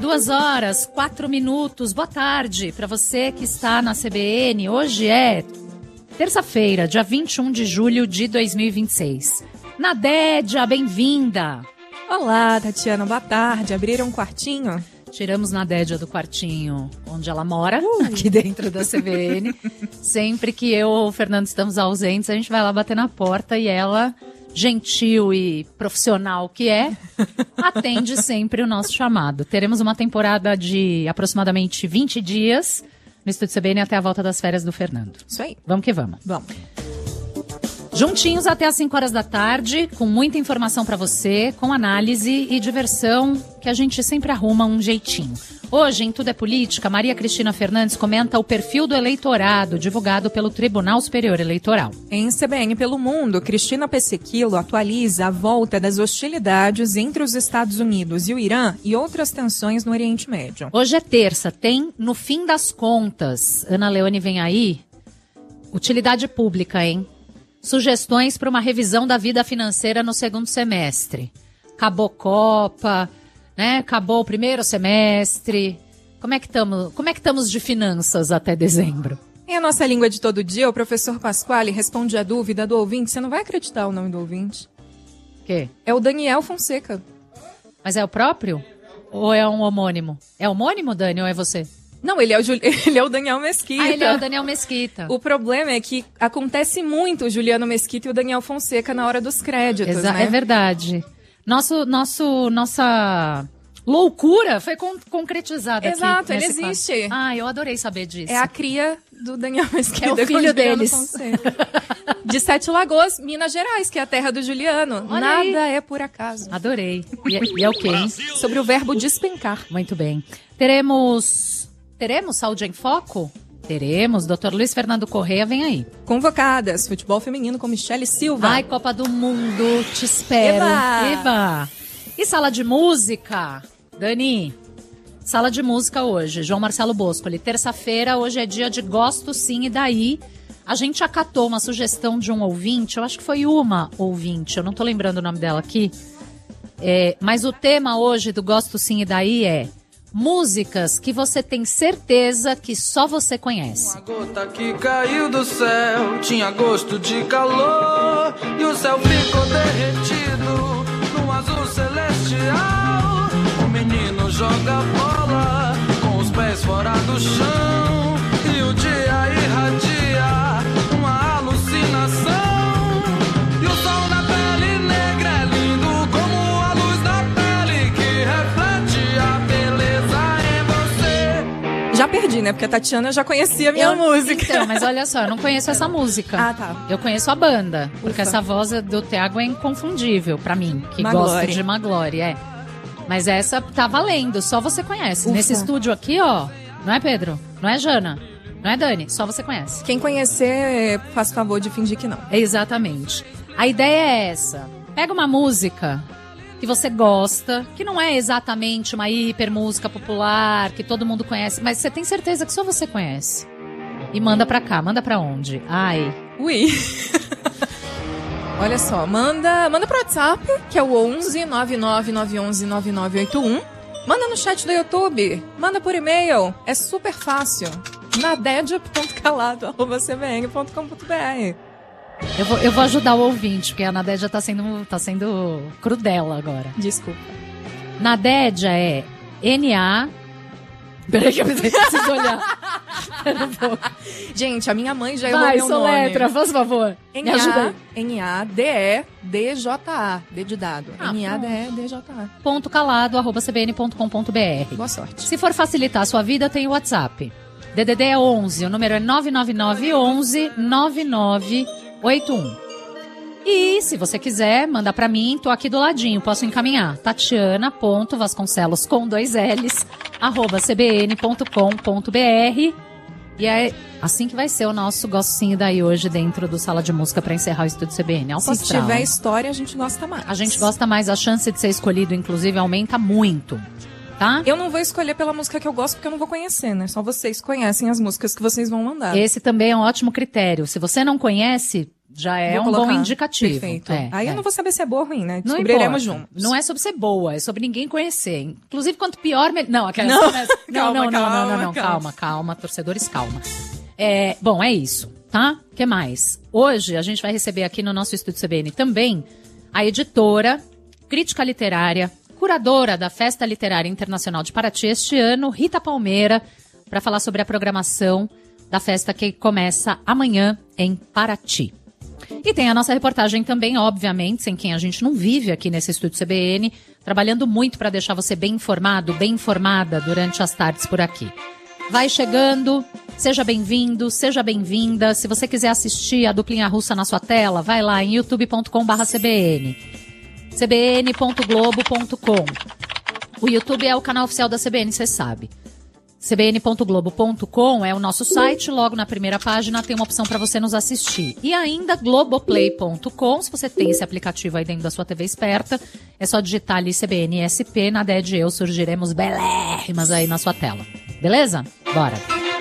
2h04. Boa tarde para você que está na CBN. Hoje é terça-feira, dia 21 de julho de 2026. Nadédia, bem-vinda. Olá, Tatiana, boa tarde. Abriram um quartinho? Tiramos Nadédia do quartinho onde ela mora, aqui dentro da CBN. Sempre que eu ou o Fernando estamos ausentes, a gente vai lá bater na porta e ela, gentil e profissional que é, atende sempre o nosso chamado. Teremos uma temporada de aproximadamente 20 dias no Estúdio CBN até a volta das férias do Fernando. Isso aí. Vamos que vamos. Vamos. Juntinhos até às 5 horas da tarde, com muita informação para você, com análise e diversão, que a gente sempre arruma um jeitinho. Hoje, em Tudo é Política, Maria Cristina Fernandes comenta o perfil do eleitorado divulgado pelo Tribunal Superior Eleitoral. Em CBN pelo Mundo, Cristina Pessequilo atualiza a volta das hostilidades entre os Estados Unidos e o Irã e outras tensões no Oriente Médio. Hoje é terça, tem No Fim das Contas. Ana Leone vem aí. Utilidade pública, hein? Sugestões para uma revisão da vida financeira no segundo semestre. Acabou Copa, né? Acabou o primeiro semestre. Como é que estamos de finanças até dezembro? Em a nossa língua de todo dia, o professor Pasquale responde a dúvida do ouvinte. Você não vai acreditar o nome do ouvinte. Quê? É o Daniel Fonseca. Mas é o próprio? Ou é um homônimo? É homônimo, Dani, ou é você? Não, ele é o Daniel Mesquita. Ah, ele é o Daniel Mesquita. O problema é que acontece muito o Juliano Mesquita e o Daniel Fonseca na hora dos créditos, né? É verdade. Nossa loucura foi concretizada. Exato, aqui. ele existe. Ah, eu adorei saber disso. É a cria do Daniel Mesquita. É o filho deles. De Sete Lagoas, Minas Gerais, que é a terra do Juliano. Olha Nada aí. é por acaso. Adorei. E é o quê, hein? Sobre o verbo despencar. Muito bem. Teremos Saúde em Foco? Teremos. Dr. Luiz Fernando Correia vem aí. Convocadas. Futebol feminino com Michele Silva. Ai, Copa do Mundo, te espero. Eba! E sala de música? Dani, sala de música hoje. João Marcelo Boscoli. Terça-feira, hoje é dia de Gosto Sim e Daí. A gente acatou uma sugestão de um ouvinte. Eu acho que foi uma ouvinte. Eu não tô lembrando o nome dela aqui. Mas o tema hoje do Gosto Sim e Daí é músicas que você tem certeza que só você conhece. Uma gota que caiu do céu tinha gosto de calor e o céu ficou derretido num azul celestial. O menino joga bola com os pés fora do chão e o dia irradia uma alucinação. E o sol da pele negra é lindo como a luz da pele que reflete a beleza em você. Já perdi, né? Porque a Tatiana já conhecia a minha música. Então, mas olha só, eu não conheço essa música. Ah, tá. Eu conheço a banda, porque Ufa. essa voz do Thiago é inconfundível pra mim, que Maglore. gosto de Maglore, Mas essa tá valendo, só você conhece. Ufa. Nesse estúdio aqui, ó, não é Pedro? Não é Jana? Não é Dani? Só você conhece. Quem conhecer, faz favor de fingir que não. Exatamente. A ideia é essa. Pega uma música que você gosta, que não é exatamente uma hiper música popular, que todo mundo conhece, mas você tem certeza que só você conhece. E manda pra cá. Manda pra onde? Ai. Ui. Olha só, manda pro WhatsApp, que é o 11 99911 9981. Manda no chat do YouTube. Manda por e-mail. É super fácil. nadedia.calado@cbn.com.br. Eu vou ajudar o ouvinte, porque a Nadédia tá sendo crudela agora. Desculpa. Nadédia é N-A... Peraí que eu preciso olhar. Pera um pouco. Gente, a minha mãe já errou Vai, meu nome. soletra, faz favor. Me ajuda aí. N-A-D-E-D-J-A. D de dado. N-A-D-E-D-J-A. .calado@cbn.com.br. Boa sorte. Se for facilitar a sua vida, tem o WhatsApp. DDD é 11, o número é 999 11 9981. E se você quiser, manda pra mim, tô aqui do ladinho, posso encaminhar. Tatiana.vasconcelos com 2 L's, cbn.com.br. E é assim que vai ser o nosso gostinho daí hoje dentro do Sala de Música para encerrar o Estúdio CBN. Se tiver história, a gente gosta mais. A gente gosta mais, a chance de ser escolhido, inclusive, aumenta muito, tá? Eu não vou escolher pela música que eu gosto, porque eu não vou conhecer, né? Só vocês conhecem as músicas que vocês vão mandar. Esse também é um ótimo critério. Se você não conhece, já é um bom indicativo. Perfeito. Aí eu não vou saber se é boa ou ruim, né? Não Descobriremos juntos. Não é sobre ser boa, é sobre ninguém conhecer. Inclusive, quanto pior... Não, calma, torcedores, calma. Bom, é isso, tá? O que mais? Hoje a gente vai receber aqui no nosso Estúdio CBN também a editora, crítica literária, curadora da Festa Literária Internacional de Paraty este ano, Rita Palmeira, para falar sobre a programação da festa que começa amanhã em Paraty. E tem a nossa reportagem também, obviamente, sem quem a gente não vive aqui nesse Estúdio CBN, trabalhando muito para deixar você bem informado, bem informada durante as tardes por aqui. Vai chegando, seja bem-vindo, seja bem-vinda. Se você quiser assistir a duplinha russa na sua tela, vai lá em youtube.com/cbn, cbn.globo.com. O YouTube é o canal oficial da CBN, você sabe. cbn.globo.com é o nosso site, logo na primeira página tem uma opção para você nos assistir. E ainda globoplay.com, se você tem esse aplicativo aí dentro da sua TV esperta, é só digitar ali CBN SP, na Déia de eu surgiremos belérrimas aí na sua tela. Beleza? Bora!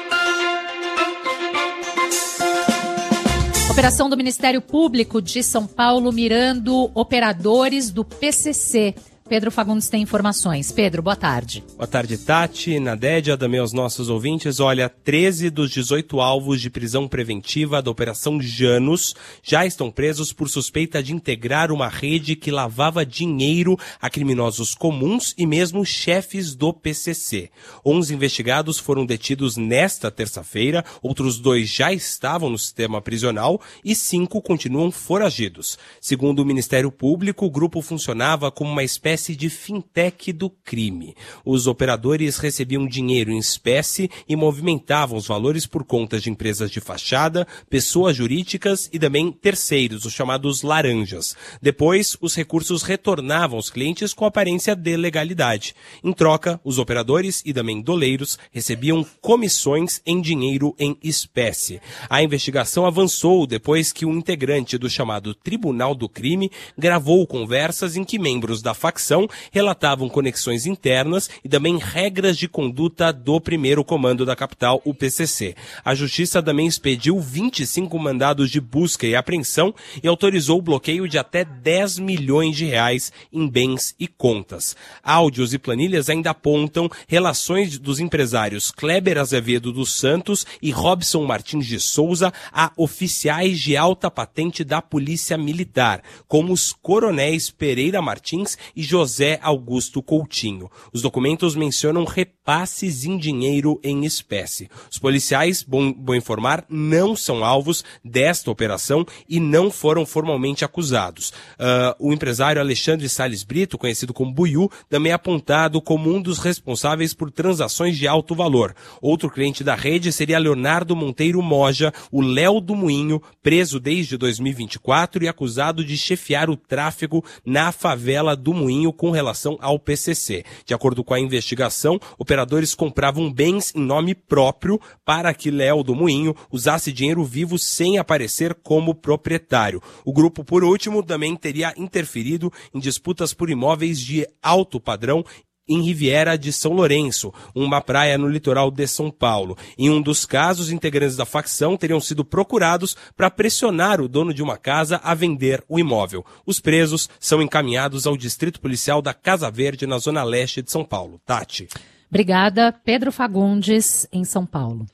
Operação do Ministério Público de São Paulo mirando operadores do PCC. Pedro Fagundes tem informações. Pedro, boa tarde. Boa tarde, Tati, Nadédia, também aos nossos ouvintes. Olha, 13 dos 18 alvos de prisão preventiva da Operação Janus já estão presos por suspeita de integrar uma rede que lavava dinheiro a criminosos comuns e mesmo chefes do PCC. 11 investigados foram detidos nesta terça-feira, outros 2 já estavam no sistema prisional e 5 continuam foragidos. Segundo o Ministério Público, o grupo funcionava como uma espécie de fintech do crime. Os operadores recebiam dinheiro em espécie e movimentavam os valores por contas de empresas de fachada, pessoas jurídicas e também terceiros, os chamados laranjas. Depois, os recursos retornavam aos clientes com aparência de legalidade. Em troca, os operadores e também doleiros recebiam comissões em dinheiro em espécie. A investigação avançou depois que um integrante do chamado Tribunal do Crime gravou conversas em que membros da facção relatavam conexões internas e também regras de conduta do primeiro comando da capital, o PCC. A Justiça também expediu 25 mandados de busca e apreensão e autorizou o bloqueio de até 10 milhões de reais em bens e contas. Áudios e planilhas ainda apontam relações dos empresários Kleber Azevedo dos Santos e Robson Martins de Souza a oficiais de alta patente da Polícia Militar, como os coronéis Pereira Martins e José Augusto Coutinho. Os documentos mencionam repasses em dinheiro em espécie. Os policiais, bom informar, não são alvos desta operação e não foram formalmente acusados. O empresário Alexandre Salles Brito, conhecido como Buiú, também é apontado como um dos responsáveis por transações de alto valor. Outro cliente da rede seria Leonardo Monteiro Moja, o Léo do Moinho, preso desde 2024 e acusado de chefiar o tráfego na favela do Moinho com relação ao PCC. De acordo com a investigação, operadores compravam bens em nome próprio para que Léo do Moinho usasse dinheiro vivo sem aparecer como proprietário. O grupo, por último, também teria interferido em disputas por imóveis de alto padrão em Riviera de São Lourenço, uma praia no litoral de São Paulo. Em um dos casos, integrantes da facção teriam sido procurados para pressionar o dono de uma casa a vender o imóvel. Os presos são encaminhados ao Distrito Policial da Casa Verde, na zona leste de São Paulo. Tati. Obrigada, Pedro Fagundes, em São Paulo.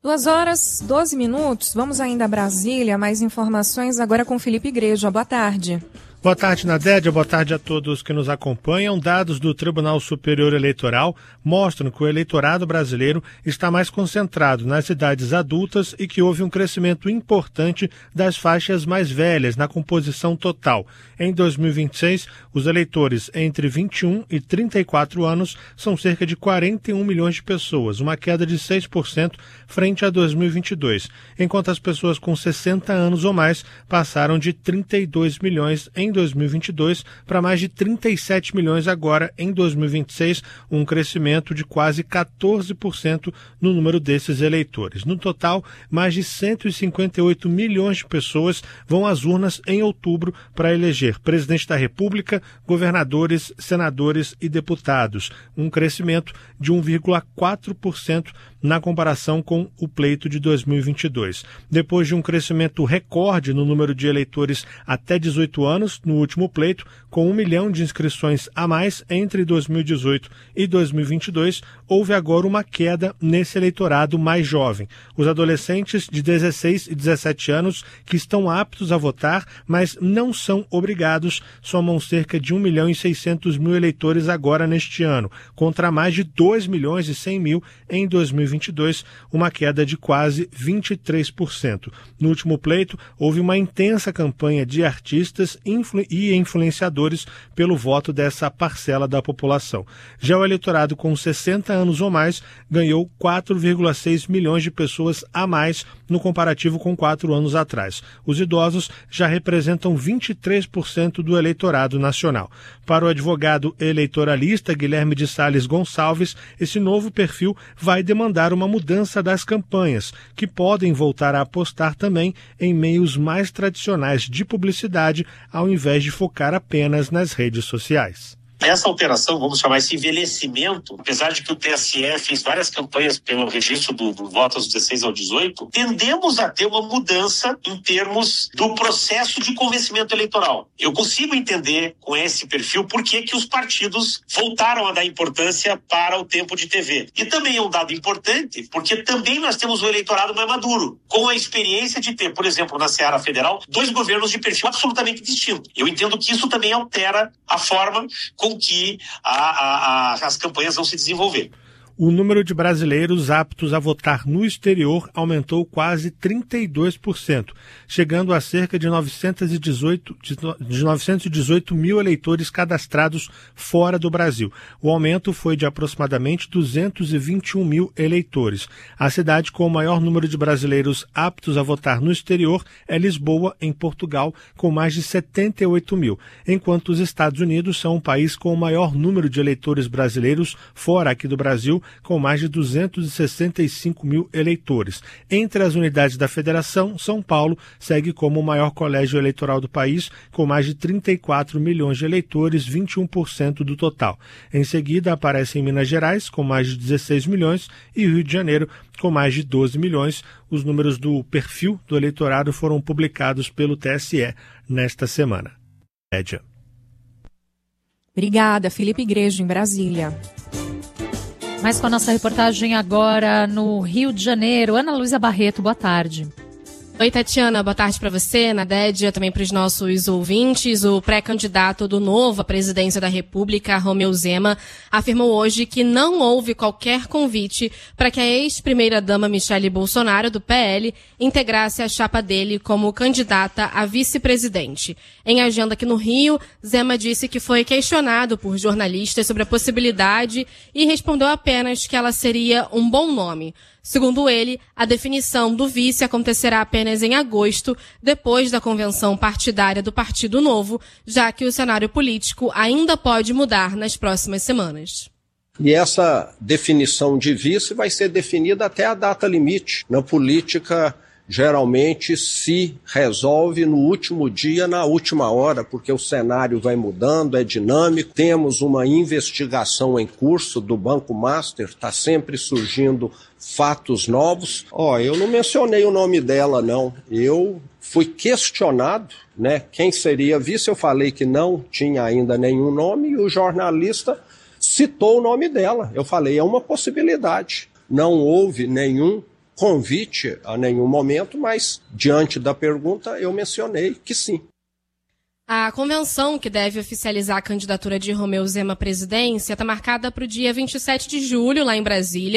2h12. Vamos ainda a Brasília. Mais informações agora com Felipe Igreja. Boa tarde. Boa tarde, Nadédia. Boa tarde a todos que nos acompanham. Dados do Tribunal Superior Eleitoral mostram que o eleitorado brasileiro está mais concentrado nas idades adultas e que houve um crescimento importante das faixas mais velhas na composição total. Em 2026, os eleitores entre 21 e 34 anos são cerca de 41 milhões de pessoas, uma queda de 6% frente a 2022, enquanto as pessoas com 60 anos ou mais passaram de 32 milhões em 2022 para mais de 37 milhões agora em 2026, um crescimento de quase 14% no número desses eleitores. No total, mais de 158 milhões de pessoas vão às urnas em outubro para eleger presidente da República, governadores, senadores e deputados, um crescimento de 1,4% na comparação com o pleito de 2022. Depois de um crescimento recorde no número de eleitores até 18 anos no último pleito, com 1 milhão de inscrições a mais entre 2018 e 2022, houve agora uma queda nesse eleitorado mais jovem. Os adolescentes de 16 e 17 anos que estão aptos a votar, mas não são obrigados, somam cerca de 1 milhão e 600 mil eleitores agora neste ano, contra mais de 2 milhões e 100 mil em 2022, uma queda de quase 23%. No último pleito, houve uma intensa campanha de artistas e influenciadores pelo voto dessa parcela da população. Já o eleitorado com 60 anos ou mais ganhou 4,6 milhões de pessoas a mais no comparativo com 4 anos atrás. Os idosos já representam 23% do eleitorado nacional. Para o advogado eleitoralista Guilherme de Sales Gonçalves, esse novo perfil vai demandar uma mudança das campanhas, que podem voltar a apostar também em meios mais tradicionais de publicidade, ao invés de focar apenas nas redes sociais. Essa alteração, vamos chamar esse envelhecimento, apesar de que o TSE fez várias campanhas pelo registro do voto aos 16 ao 18, tendemos a ter uma mudança em termos do processo de convencimento eleitoral. Eu consigo entender com esse perfil por que os partidos voltaram a dar importância para o tempo de TV. E também é um dado importante, porque também nós temos um eleitorado mais maduro, com a experiência de ter, por exemplo, na Seara Federal, 2 governos de perfil absolutamente distinto. Eu entendo que isso também altera a forma com que as campanhas vão se desenvolver. O número de brasileiros aptos a votar no exterior aumentou quase 32%, chegando a cerca de 918 mil eleitores cadastrados fora do Brasil. O aumento foi de aproximadamente 221 mil eleitores. A cidade com o maior número de brasileiros aptos a votar no exterior é Lisboa, em Portugal, com mais de 78 mil, enquanto os Estados Unidos são o país com o maior número de eleitores brasileiros fora aqui do Brasil, com mais de 265 mil eleitores. Entre as unidades da federação, São Paulo segue como o maior colégio eleitoral do país, com mais de 34 milhões de eleitores, 21% do total. Em seguida, aparecem Minas Gerais, com mais de 16 milhões, e Rio de Janeiro, com mais de 12 milhões. Os números do perfil do eleitorado foram publicados pelo TSE nesta semana. Média. Obrigada, Felipe Igreja, em Brasília. Mas com a nossa reportagem agora no Rio de Janeiro. Ana Luísa Barreto, boa tarde. Oi, Tatiana, boa tarde para você, na Dédia, também para os nossos ouvintes. O pré-candidato do Novo à presidência da República, Romeu Zema, afirmou hoje que não houve qualquer convite para que a ex-primeira-dama Michele Bolsonaro, do PL, integrasse a chapa dele como candidata a vice-presidente. Em agenda aqui no Rio, Zema disse que foi questionado por jornalistas sobre a possibilidade e respondeu apenas que ela seria um bom nome. Segundo ele, a definição do vice acontecerá apenas em agosto, depois da convenção partidária do Partido Novo, já que o cenário político ainda pode mudar nas próximas semanas. E essa definição de vice vai ser definida até a data limite. Na política, geralmente se resolve no último dia, na última hora, porque o cenário vai mudando, é dinâmico. Temos uma investigação em curso do Banco Master, está sempre surgindo fatos novos. Eu não mencionei o nome dela, não. Eu fui questionado, quem seria vice. Eu falei que não tinha ainda nenhum nome e o jornalista citou o nome dela. Eu falei, é uma possibilidade. Não houve nenhum convite a nenhum momento, mas diante da pergunta eu mencionei que sim. A convenção que deve oficializar a candidatura de Romeu Zema à presidência está marcada para o dia 27 de julho, lá em Brasília.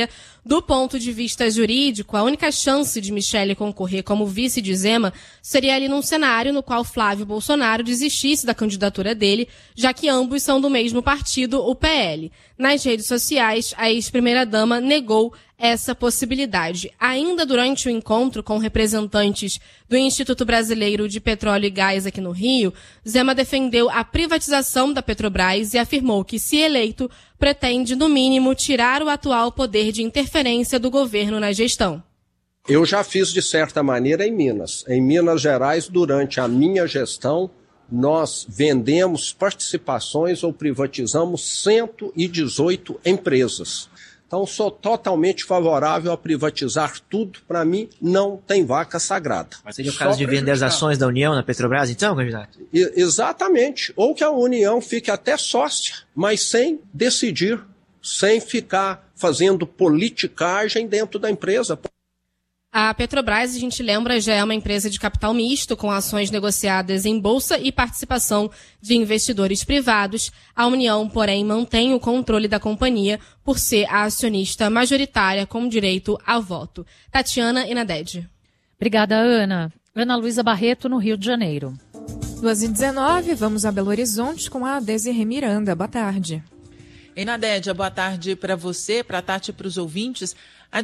Do ponto de vista jurídico, a única chance de Michele concorrer como vice de Zema seria ali num cenário no qual Flávio Bolsonaro desistisse da candidatura dele, já que ambos são do mesmo partido, o PL. Nas redes sociais, a ex-primeira-dama negou essa possibilidade. Ainda durante o encontro com representantes do Instituto Brasileiro de Petróleo e Gás aqui no Rio, Zema defendeu a privatização da Petrobras e afirmou que, se eleito, pretende, no mínimo, tirar o atual poder de interferência do governo na gestão. Eu já fiz, de certa maneira, em Minas. Em Minas Gerais, durante a minha gestão, nós vendemos participações ou privatizamos 118 empresas. Então, sou totalmente favorável a privatizar tudo. Para mim, não tem vaca sagrada. Mas seria o caso de vender as ações da União na Petrobras, então, candidato? Exatamente. Ou que a União fique até sócia, mas sem decidir, sem ficar fazendo politicagem dentro da empresa. A Petrobras, a gente lembra, já é uma empresa de capital misto, com ações negociadas em bolsa e participação de investidores privados. A União, porém, mantém o controle da companhia por ser a acionista majoritária com direito a voto. Tatiana e Nadege. Obrigada, Ana. Ana Luísa Barreto, no Rio de Janeiro. 2h19, vamos a Belo Horizonte com a Desirê Miranda. Boa tarde. Ei, Nadege, boa tarde para você, para a Tati e para os ouvintes. A